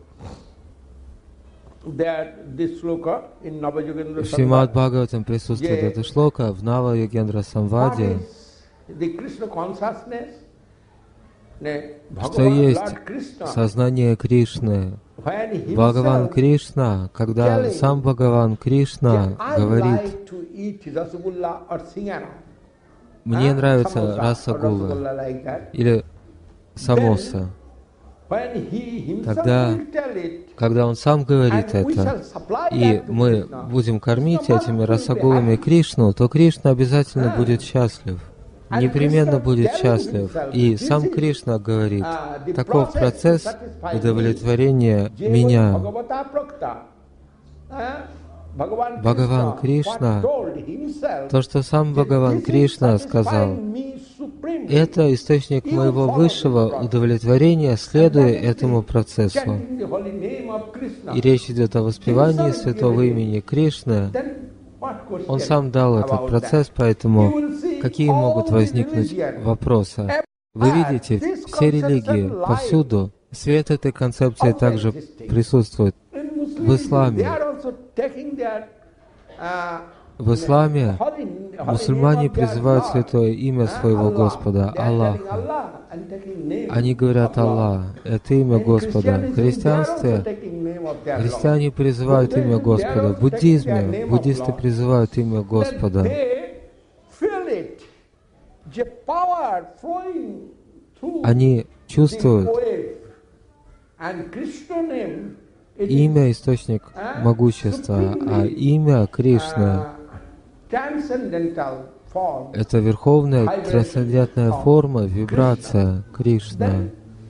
that this sloka in Navayogendra В Шримад Samvada, Бхагаватам присутствует эта шлока в Нава Йогендра what Самваде, is the Krishna consciousness? Ne, что Bhagavan, есть Lord Krishna, сознание Кришны. when Бхагаван himself Кришна, когда сам Бхагаван Кришна said, I говорит, like to eat rasgulla or singana. мне Ah, нравится samosa or расагула rasgulla like that. или самоса. When he himself Тогда, will tell it, когда он сам говорит and we это, shall supply и that to мы Krishna, будем кормить Krishna этими must be расагулами happy. Кришну, то Кришна обязательно Ah. будет счастлив. And Непременно Krishna будет telling счастлив. himself, И this сам is, Кришна говорит, uh, the таков process to процесс satisfy me. удовлетворения Je vai меня. Bhagavata Prakta. Ah, Bhagavan Бхагаван Krishna, Кришна, what told himself, то, что сам that Бхагаван this is Кришна сказал, satisfying me supremely. это источник моего высшего удовлетворения, следуя этому процессу. Chanting the holy name of Krishna. И речь идет о воспевании святого имени Кришны. Then what question Он сам дал этот about процесс, that? поэтому You will see какие all могут the возникнуть religion, вопросы? Вы видите, все религии повсюду, свет этой концепции также присутствует. in Muslim, В исламе. they are also taking their, uh, В исламе holy- holy мусульмане name of their призывают God. святое имя Ah, своего Allah. Господа, They are telling Аллаха. Allah and taking name Они говорят of Lord. Аллах, это имя In Господа. В Christianity, they are also христианстве taking name of their Lord. христиане призывают Buddhism, имя they are Господа. В also taking their буддизме name of буддисты Lord. призывают имя Then Господа. they feel it, the power flowing through Они the чувствуют wave. And Krishna name, it is, имя — источник могущества, а имя Кришны uh, transcendental form. — это верховная трансцендентная форма, вибрация Кришны.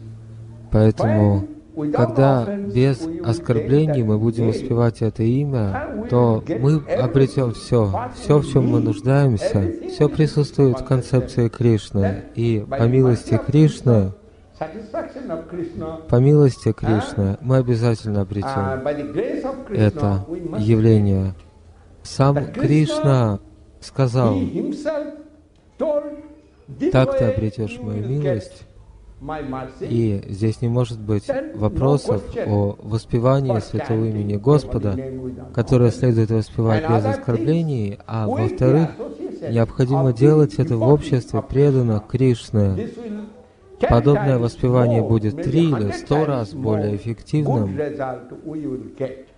Поэтому, когда без оскорблений мы будем воспевать это имя, то мы обретем все, все, в чем мы нуждаемся, все присутствует в концепции Кришны. И по милости Кришны, Satisfaction of Krishna, по милости Кришны, мы обязательно uh, обретем by the grace of Krishna, это we must явление. Сам Кришна сказал, He himself told, "This так ты way обретешь you мою will милость. get my mercy." И здесь не может быть Then no вопросов question о воспевании for святого chanting имени the Господа, holy name without которое offense. следует воспевать And без other оскорблений, а With the во-вторых, association необходимо of the делать это в devotees обществе of преданных Krishna. Кришны. This will ten Подобное times воспевание more, будет maybe три или hundred сто times раз more более эффективным. good result we will get.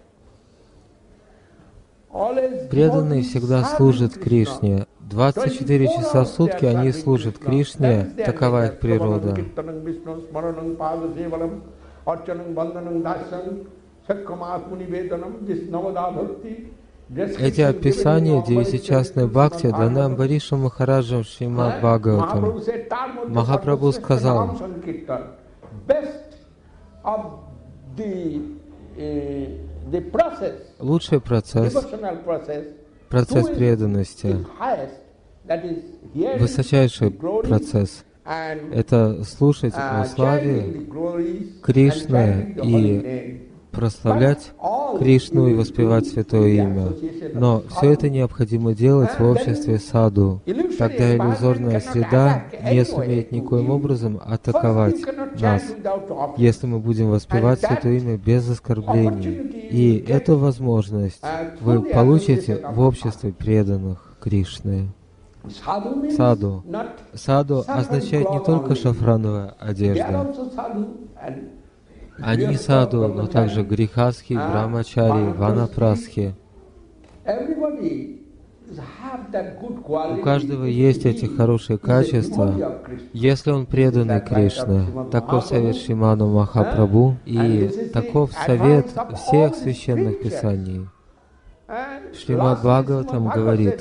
Always Преданные devotees всегда serving служат Krishna. Кришне. двадцать четыре часа в сутки они служат Кришне, такова их природа. Эти описания девятичастной бхакти даны Амбаришем Махараджем Шримад Бхагаватам. Махапрабху сказал: лучший процесс, процесс преданности, высочайший процесс — это слушать о славе Кришны и прославлять Кришну и воспевать Святое Имя. Но все это необходимо делать в обществе саду. Тогда иллюзорная среда не сумеет никоим образом атаковать нас, если мы будем воспевать Святое Имя без оскорблений. И эту возможность вы получите в обществе преданных Кришны. Саду. Саду означает не только шафрановая одежда. Они саду, но также грихастхи, брамачари, ванапрастхи. У каждого есть эти хорошие качества, если он преданный Кришне. Таков совет Шриману Махапрабху, и таков совет всех священных писаний. Шримад Бхагаватам говорит: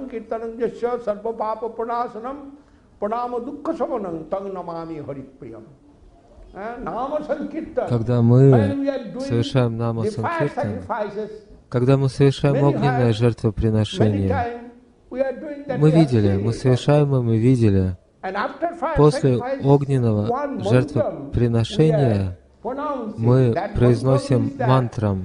когда мы совершаем нама санкиртан, когда мы совершаем огненное жертвоприношение, мы видели, мы совершаем и мы видели, после огненного жертвоприношения мы произносим мантрам.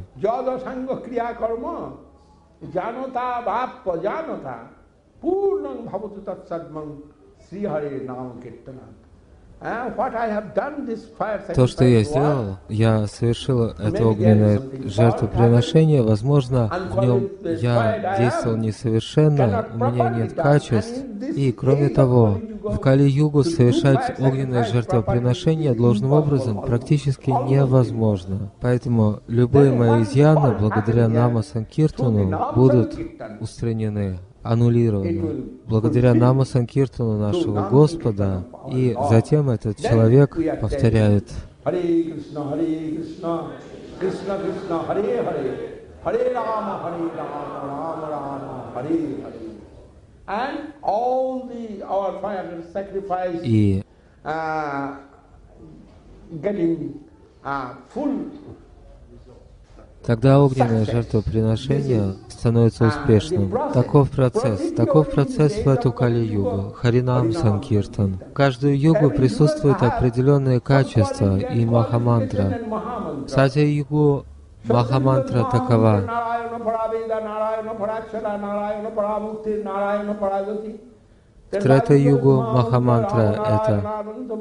То, что я сделал, я совершил это огненное жертвоприношение, возможно, в нем я действовал несовершенно, у меня нет качеств, и, кроме того, в Кали-югу совершать огненное жертвоприношение должным образом практически невозможно. Поэтому любые мои изъяны, благодаря Нама Санкиртану, будут устранены, аннулированы, благодаря Нама Санкиртану нашего Господа, и затем этот человек повторяет: Харе Кришна, Харе Кришна, Кришна Кришна, Харе Харе, Харе Рама, Харе Рама, Рама Рама, Харе Харе. И тогда огненное жертвоприношение становится успешным. Таков процесс. Таков процесс в эту Кали-югу. Харинам Санкиртан. В каждую югу присутствуют определенные качества и махамантра. В Сатья-югу махамантра такова. В Трета-югу махамантра это.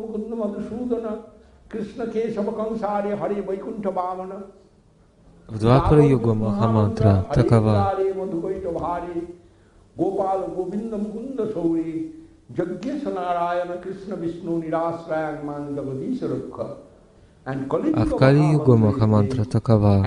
В Двапара-югу махамантра такова. А в Кали-югу махамантра такова.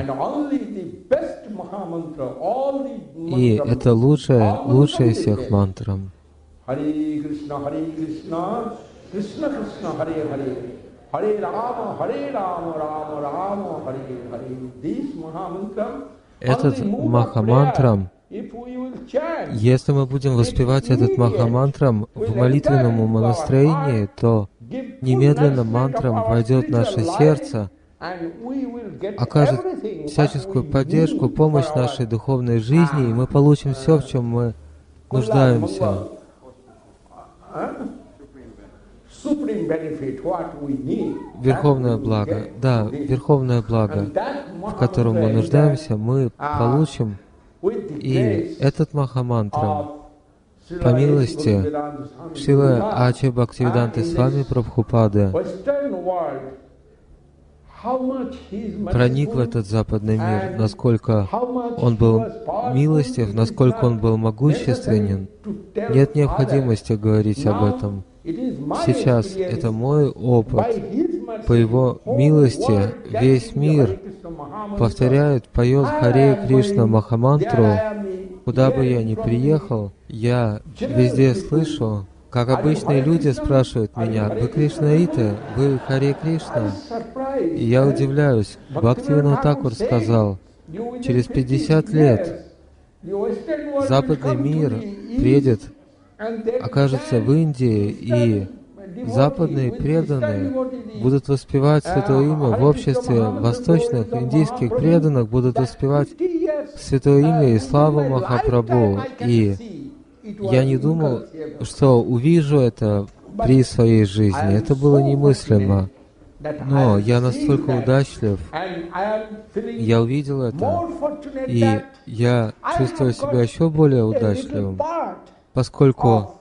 И это лучшее, лучшее из всех мантрам. Харе Кришна, Харе Кришна, Кришна Кришна, Харе Харе, Харе Рама, Харе Рама, Рама Рама, Харе Харе. Этот махамантрам, если мы будем воспевать этот махамантрам в молитвенном настроении, то немедленно мантрам войдет в наше сердце, окажет всяческую поддержку, помощь нашей духовной жизни, и мы получим все, в чем мы нуждаемся. Верховное благо, да, верховное благо, в котором мы нуждаемся, мы получим. И этот махамантрам, по милости Шрилы Ачарья Бхактивиданты Свами Прабхупады, проник в этот западный мир, насколько он был милостив, насколько он был могущественен. Нет необходимости говорить об этом. Сейчас это мой опыт. По его милости весь мир повторяет, поет Харе Кришна Махамантру. Куда бы я ни приехал, я везде слышу, как обычные люди спрашивают меня: «Вы Кришнаиты? Вы Харе Кришна?» И я удивляюсь. Бхактивинода Тхакур сказал: через пятьдесят лет западный мир приедет, окажется в Индии, и западные преданные будут воспевать Святое Имя в обществе восточных индийских преданных, будут воспевать Святое Имя и славу Махапрабху. И я не думал, что увижу это при своей жизни. Это было немыслимо. Но я настолько удачлив, я увидел это, и я чувствую себя еще более удачливым, поскольку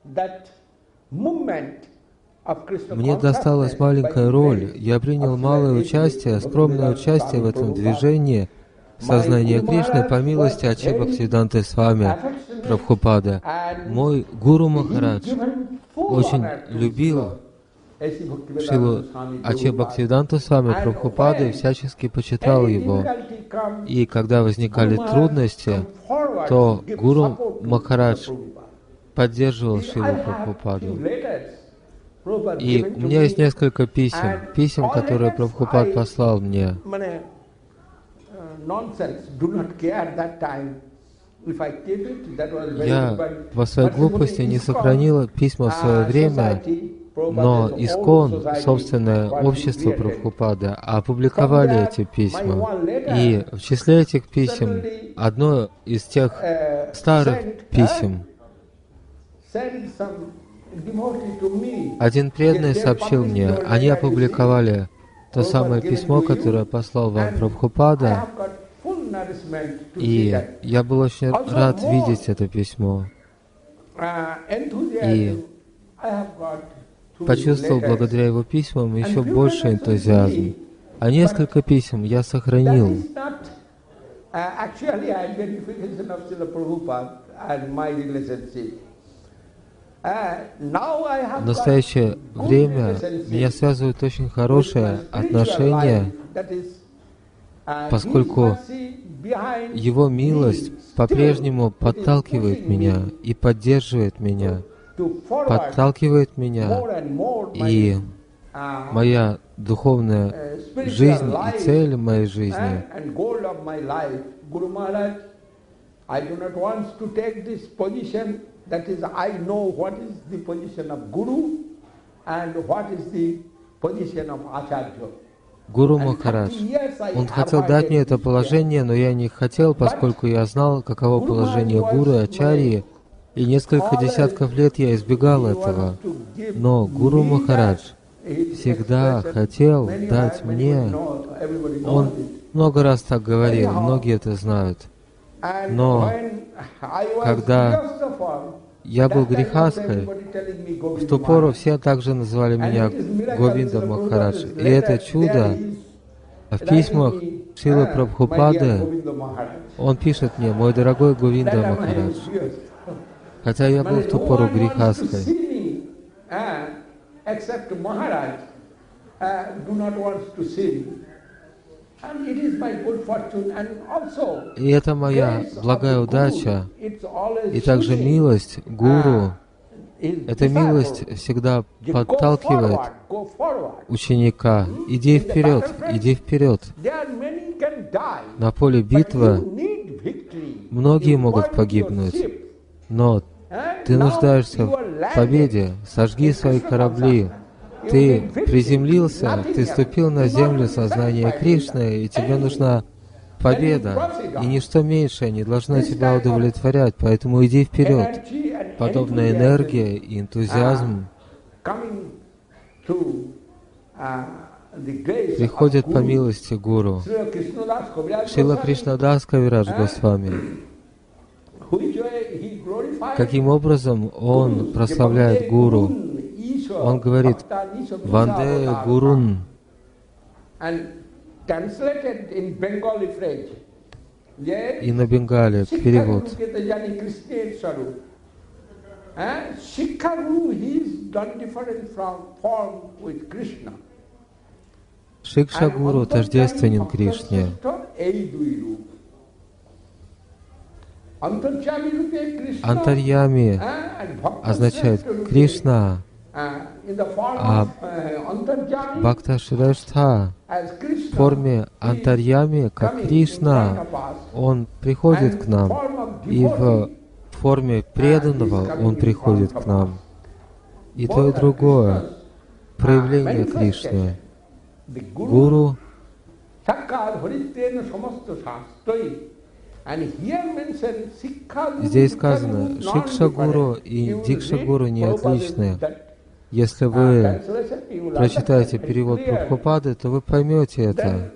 мне досталась маленькая роль. Я принял малое участие, скромное участие в этом движении сознания Кришны по милости Аче Бхактивиданты Свами Прабхупада. Мой Гуру Махарадж очень любил Шрилу Аче Бхактивиданту Свами Прабхупада и всячески почитал его. И когда возникали трудности, то Гуру Махарадж поддерживал Шрилу Прабхупаду. И у меня есть несколько писем, писем, которые Прабхупад послал мне. Я по своей глупости не сохранил письма в свое время, но ИСККОН, собственное общество Прабхупады, опубликовали эти письма. И в числе этих писем, одно из тех старых писем, один преданный сообщил мне, они опубликовали то самое письмо, которое послал вам Прабхупада, и я был очень рад видеть это письмо. И почувствовал благодаря его письмам еще больше энтузиазм. А несколько писем я сохранил. В настоящее время меня связывают очень хорошие отношения, поскольку Его милость по-прежнему подталкивает меня и поддерживает меня, подталкивает меня, и моя духовная жизнь и цель моей жизни That is, I know what is the position of Guru and what is the position of Acharya. Гуру Махарадж. Он хотел дать мне это положение, но я не хотел, поскольку я знал, каково положение Гуру и Ачарьи, и несколько десятков лет я избегал этого. Но Гуру Махарадж всегда хотел дать мне, он много раз так говорил, многие это знают. Но когда я был грехаской, в ту пору все также называли меня Говинда Махарадж. И это чудо, в письмах Шрилы Прабхупады, он пишет мне: «Мой дорогой Говинда Махарадж». Хотя я был в ту пору грехаской. И это моя благая удача, и также милость Гуру. Эта милость всегда подталкивает ученика: иди вперед, иди вперед. На поле битвы многие могут погибнуть, но ты нуждаешься в победе. Сожги свои корабли. Ты приземлился, ты ступил на землю сознания Кришны, и тебе нужна победа, и ничто меньшее не должно тебя удовлетворять, поэтому иди вперед. Подобная энергия и энтузиазм приходят по милости Гуру. Шрила Кришнадас Кавирадж Госвами. Каким образом он прославляет Гуру? Он говорит: «Ванде Гурун». И на бенгале перевод. Шикша Гуру тождественен Кришне. Антарьями означает Кришна, а Бхакта Шрештха в форме Антарьями, как Кришна, он приходит к нам и в форме преданного Он приходит к нам. И то, и другое — проявление Кришны. Гуру здесь сказано, Шикша-гуру и Дикша-гуру не отличны. Если вы прочитаете перевод Прабхупады, то вы поймете это.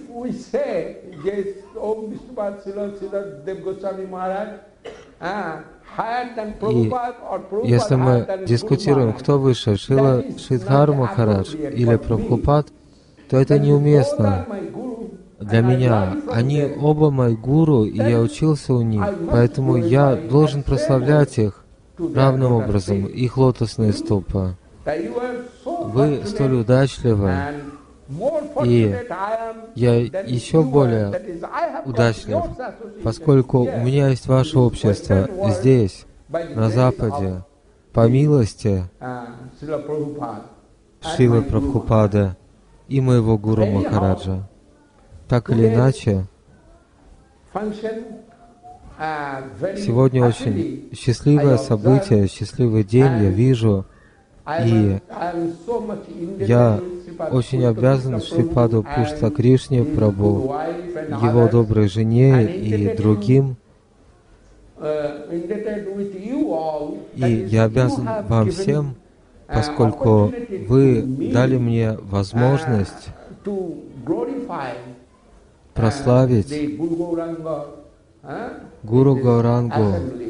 И если мы дискутируем, кто выше, Шрила Шридхар Махарадж или Прабхупад, то это неуместно для меня. Они оба мои гуру, и я учился у них, поэтому я должен прославлять их равным образом, их лотосные стопы. Вы столь удачливы, и я еще более удачлив, поскольку у меня есть ваше общество здесь, на Западе, по милости Шрилы Прабхупады и моего гуру Махараджа. Так или иначе, сегодня очень счастливое событие, счастливый день я вижу, и я очень обязан Шрипаду Пушта Кришне Прабху, его доброй жене и другим. И я обязан вам всем, поскольку вы дали мне возможность прославить Гуру Гаурангу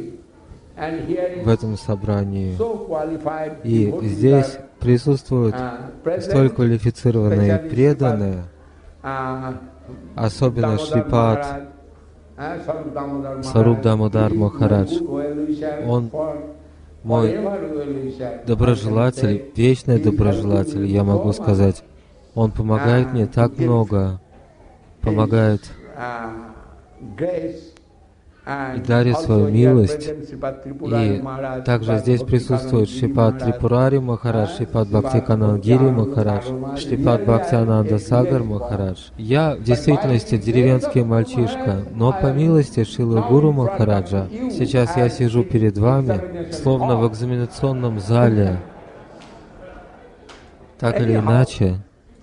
в этом собрании. И здесь присутствуют столь квалифицированные преданные, особенно Шрипад Саруп Дамодар Махарадж. Он мой доброжелатель, вечный доброжелатель, я могу сказать. Он помогает мне так много, помогает и дарит свою милость. И также здесь присутствует Шрипад Трипурари Махарадж, Шрипад Бхактикананд-гири Махарадж, Шрипад Бхактиананда Сагар Махарадж. Я в действительности деревенский мальчишка, но по милости Шрилы Гуру Махараджа сейчас я сижу перед вами, словно в экзаменационном зале. Так или иначе,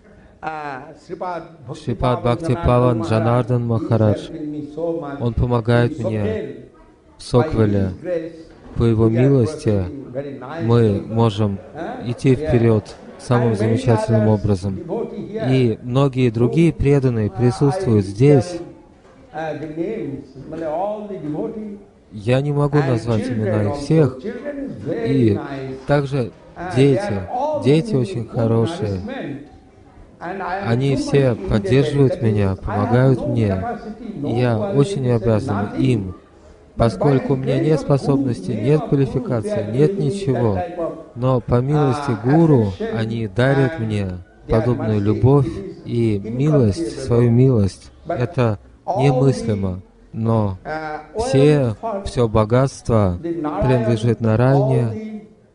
Шрипад Бхакти Паван Джанардан Махарадж, он помогает мне в Соквеле. По его милости мы можем идти вперед самым замечательным образом. И многие другие преданные присутствуют здесь. Я не могу назвать имена их всех. И также дети. Дети очень хорошие. Они все поддерживают меня, помогают мне. И я очень обязан им, поскольку у меня нет способности, нет квалификации, нет ничего. Но по милости Гуру они дарят мне подобную любовь и милость, свою милость. Это немыслимо. Но все, все богатство принадлежит Нарайне.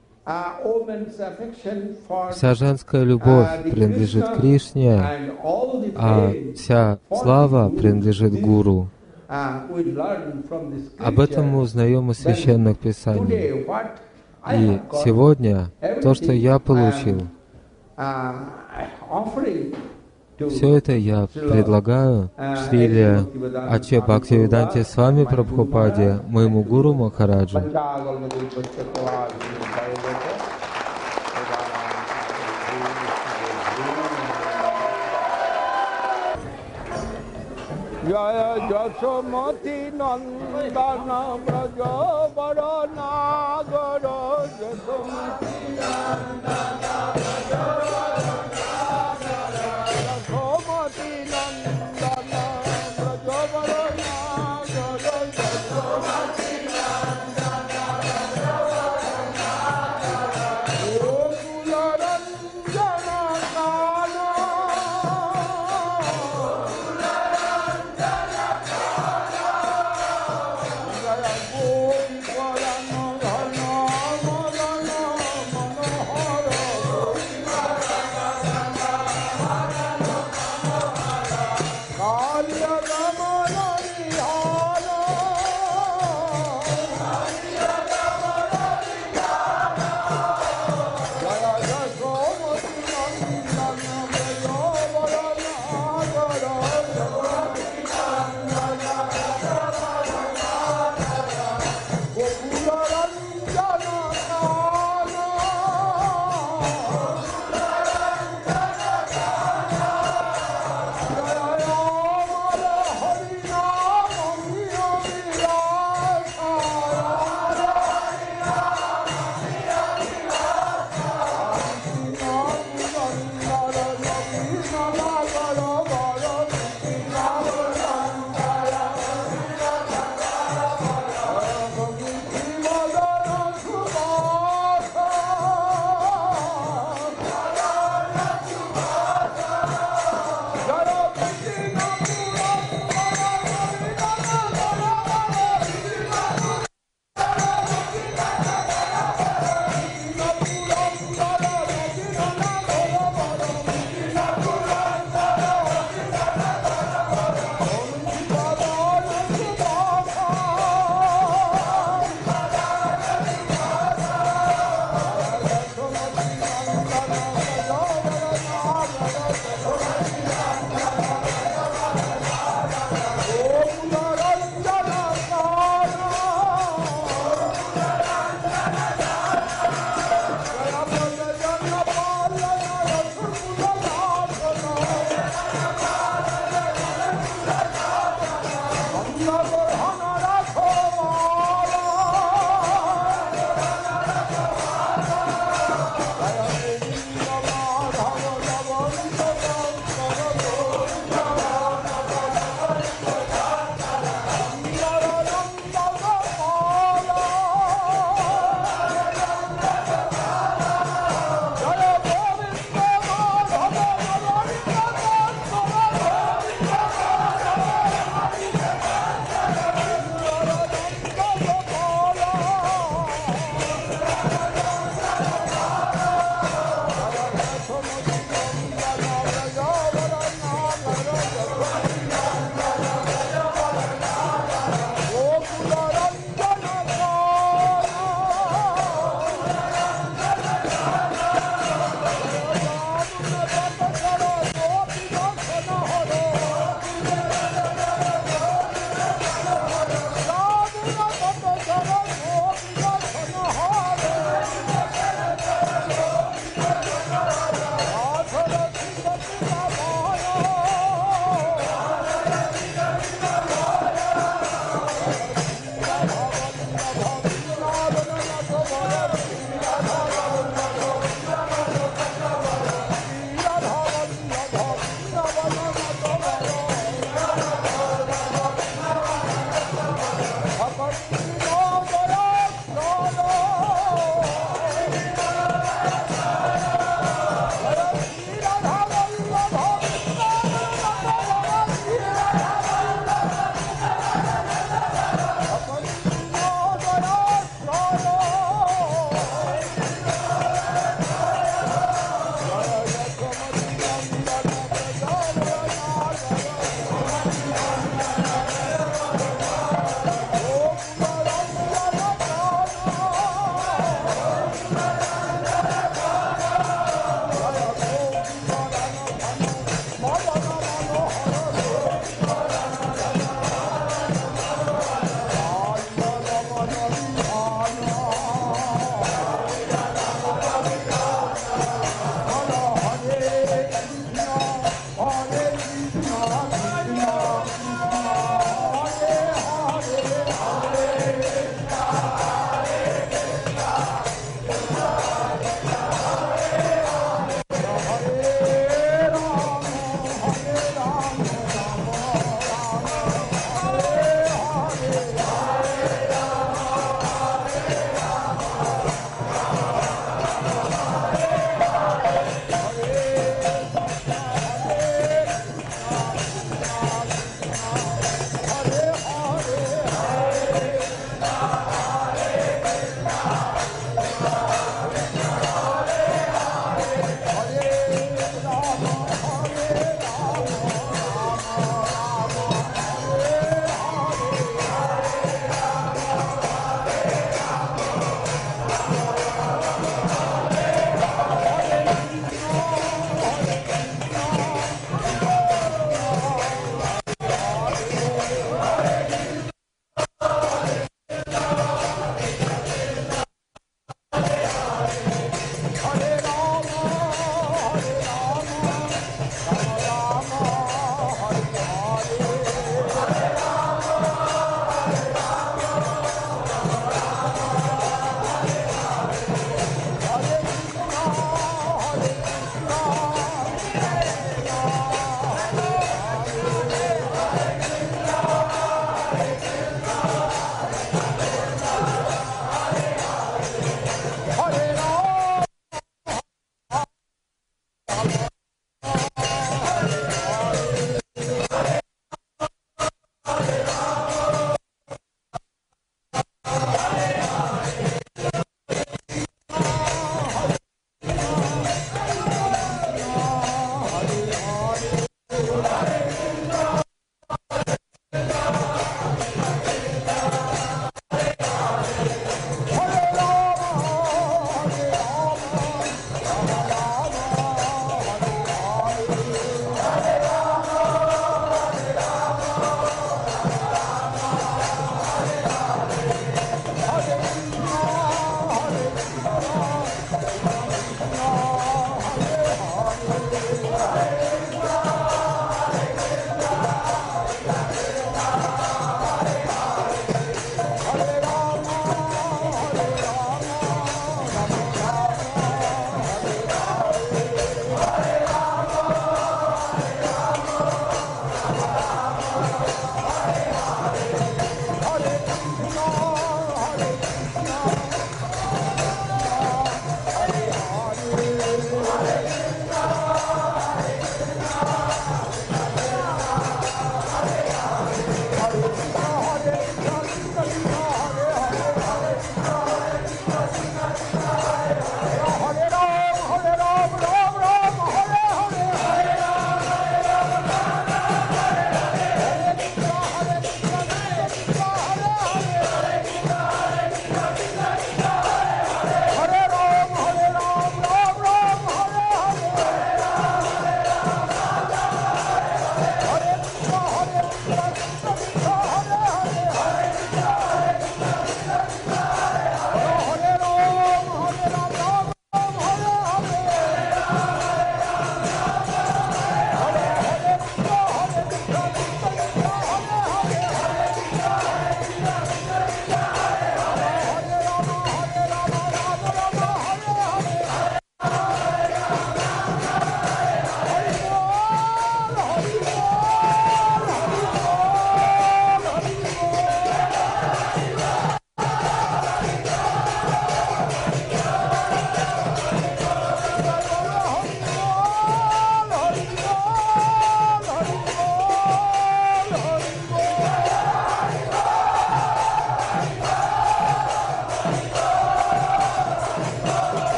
Вся женская любовь принадлежит Кришне, а вся слава принадлежит Гуру. Об этом мы узнаем из Священных Писаний. И сегодня то, что я получил, все это я предлагаю Шриле Аче Бхактивиданте Свами Прабхупаде, моему Гуру Махараджу. Jaya Jasomati Nandana Braja Varana Garo Jasomati Nandana Braja Jasomati Nandana Braja Varana Garo Jasomati Nandana Braja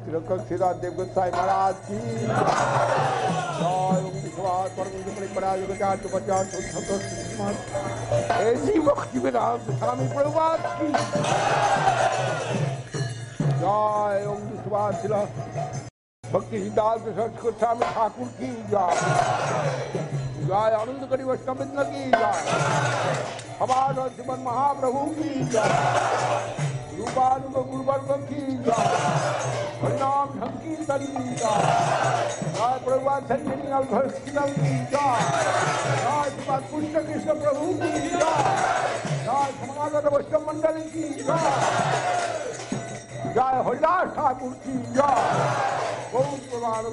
भक्ति रक्षक श्रीदास देव गोसाई महाराज की ऐसी भक्ति वेदांत स्वामी प्रभुपाद की जय। ओम विश्वास भक्ति सिद्धार्थ सरस्वती गोस्वामी ठाकुर की जय। जय आनंद करी वैष्णव की जय। हमारा शिवन महाप्रभु की जय। रूपानुग गुरुवर्ग की जय। हरिनाम संकीर्तन की जय। जय प्रभुपाद संजनी अल्फस्किनल की जय। जय श्रीपाद कृष्ण कृष्ण प्रभु की जय। जय समागत वैष्णव मंडली की जय। जय हरिदास ठाकुर की जय। बहुत प्रमाण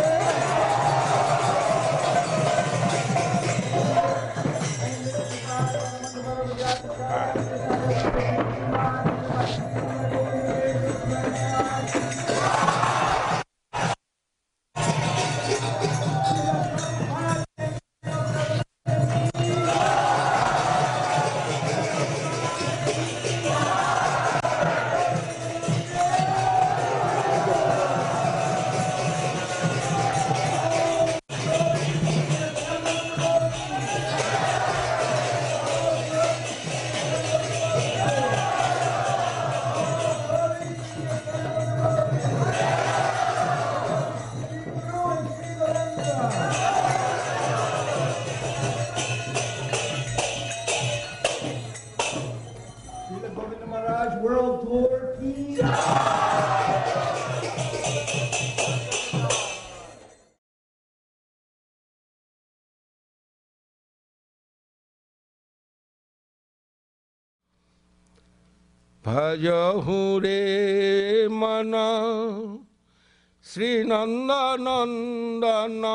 भजहु रे मन श्री नंदनंदन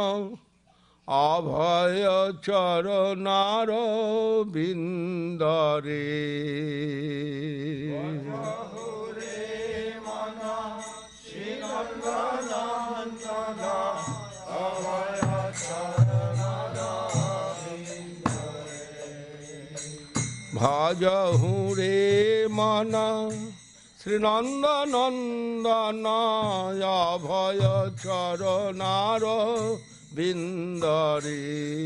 अभय चरणार बिंद रे। भजहु रे मन श्री नंदनंदन अभय चरणार बिंद रे। भजहु रे मन श्री नंदनंदन अभय चरणार बिंद रे।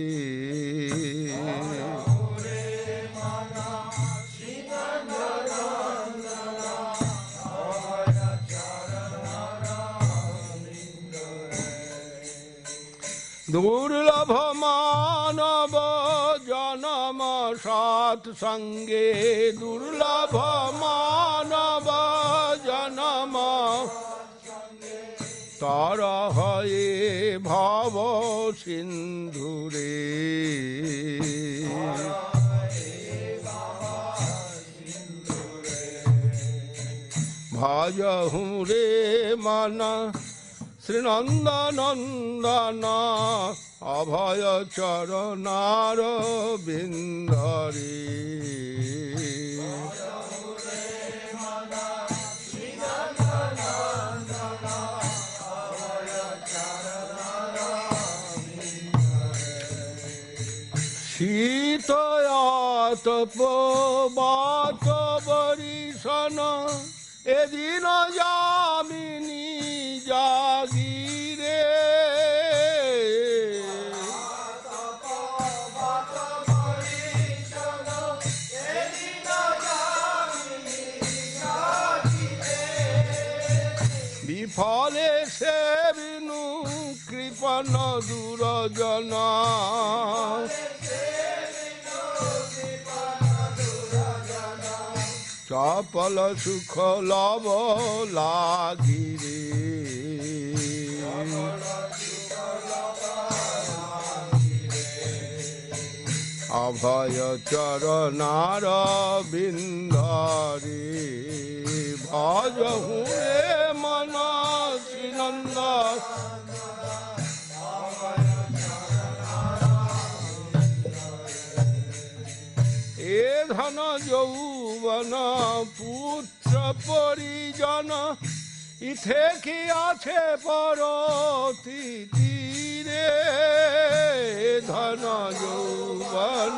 दुर्लभ मानव जन्म सात संगे दुर्लभ मानव जन्म तरह ये भव सिंधुरे। भजहु रे मन श्री नंदनंदन अभय चरणार बिंद रे। शीतयात बात बरिशन एदिन जामिनी जागीरे। विफले से बिनु कृपन दुरजना चपल सुख लभ लागी रे। अभय चरणार बिंद रे। भजहु रे मन श्री नंद ए धन যৌবন পুত্র পরিজন ইথে কি আছে পরতি তীরে। ধন যৌবন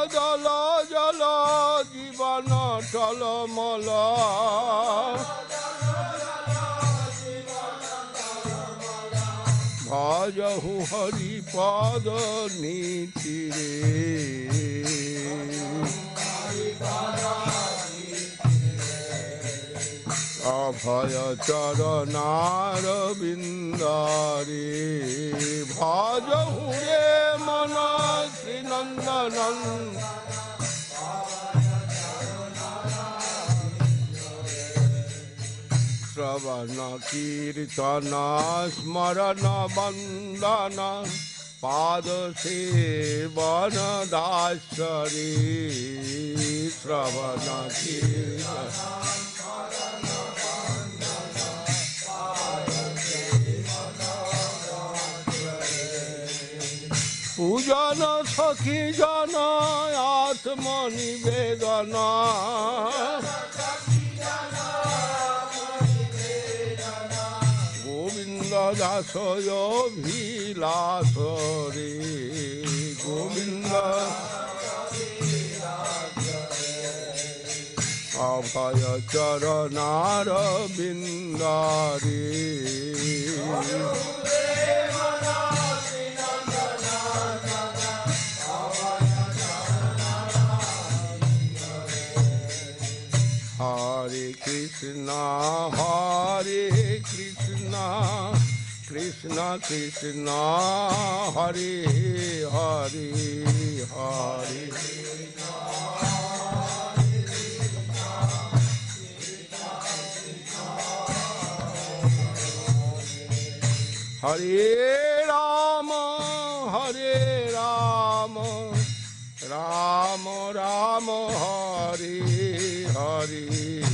জল জল জীবন টলমল ভজহু হরি পদ নীতি রে অভয় চরণার বিন্দারে ভজহু রে মন শ্রীনন্দনন শ্রবণ কীর্তন স্মরণ বন্দন পাদ সেবন দাসরে শ্রবণ কীর্তন পূজন সখী জন আত্মনিবেদন গোবিন্দ দাসয় অভিলাষ রে গোবিন্দ অভয় চরণার বিন্দারে Hare Krishna, Hare Krishna, Krishna Krishna, Hare Hare, Hare Hare Rama, Hare Rama, Rama Rama, Hare Hare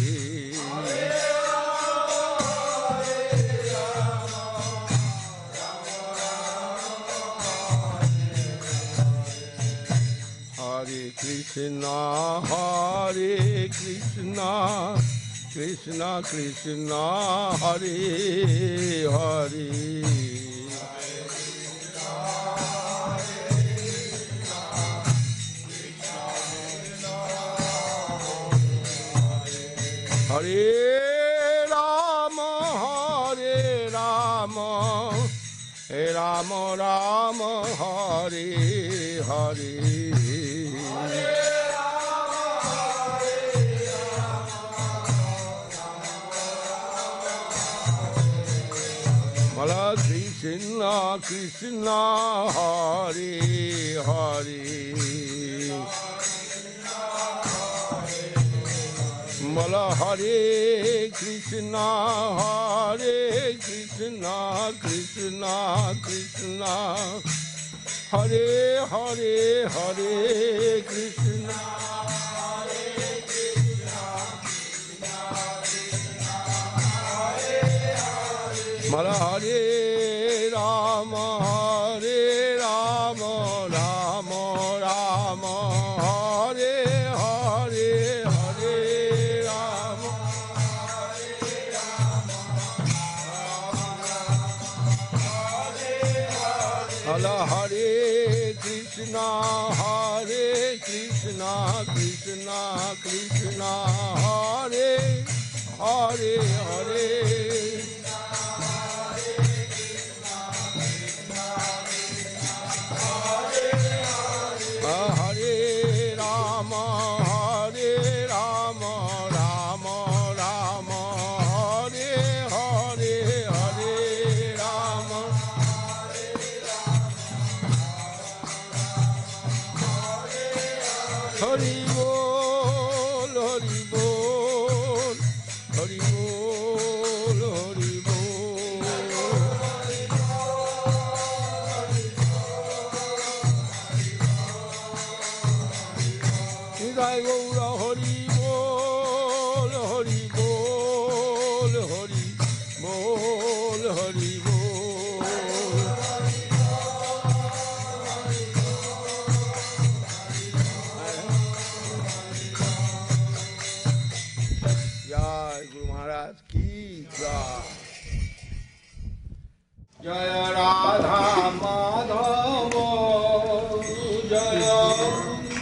Hare Krishna, Hare Krishna, Krishna Krishna, Hare Hare Hare Rama, Hare Rama, Rama Rama, Hare Hare Mala Krishna, Krishna, Hare Hare Mala Hare Krishna, Hare Krishna, Krishna Krishna, Hare Hare, Hare Krishna, Hare Krishna, Mala Hare Rama, Hare Rama, Rama Rama, Hare Hare, Hare Rama, Hare Rama, Mala Hare Krishna, Hare Krishna, Krishna Krishna, Hare Hare, Hare Hare Rama, Hare Rama, Rama Rama, Hare Hare, Hare Rama, Hari Bol, Hari Bol, Hari Bol, Hari Bol. Jai Gaura Hari Bol, Hari Bol, Hari Bol, Hari Bol. Jai Guru Maharaj ki jai. Jaya Radha Madhava, Jaya Jaya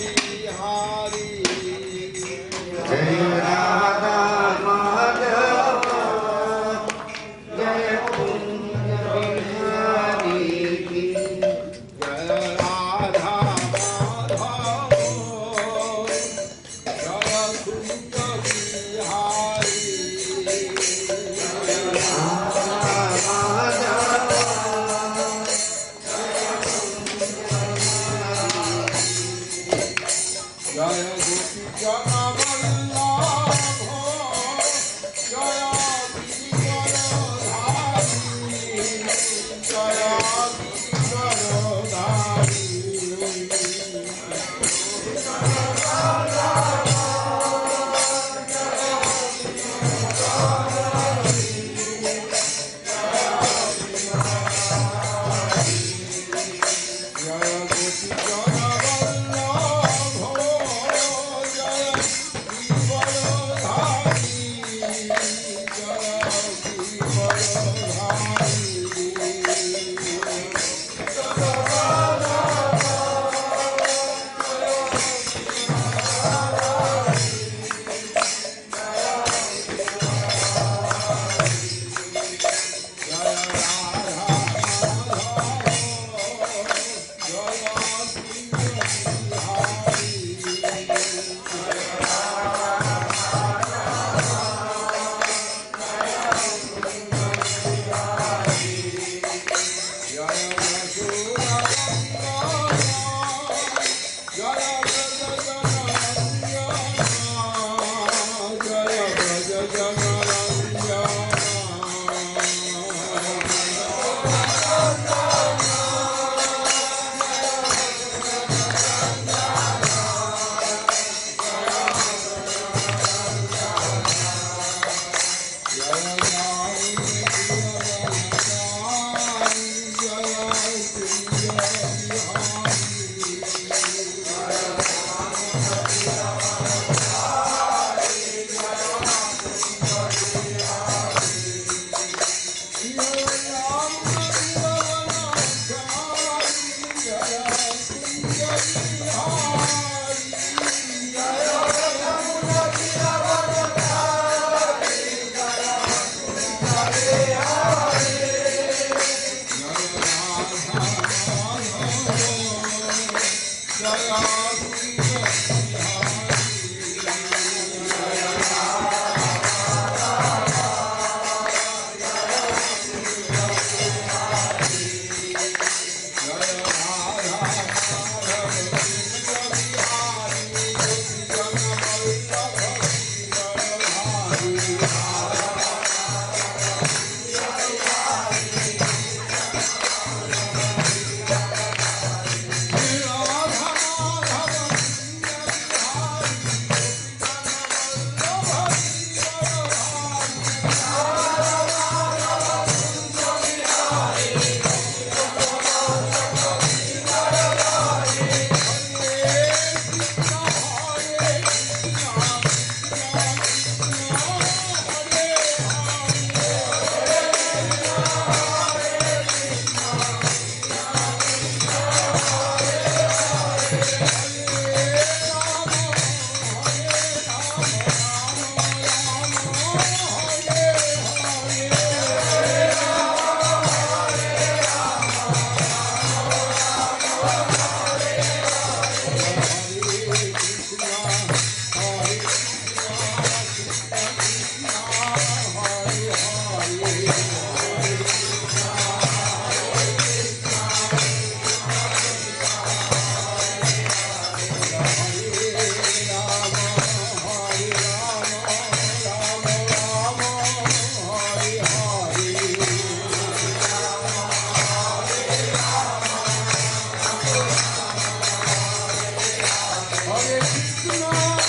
Hare Krishna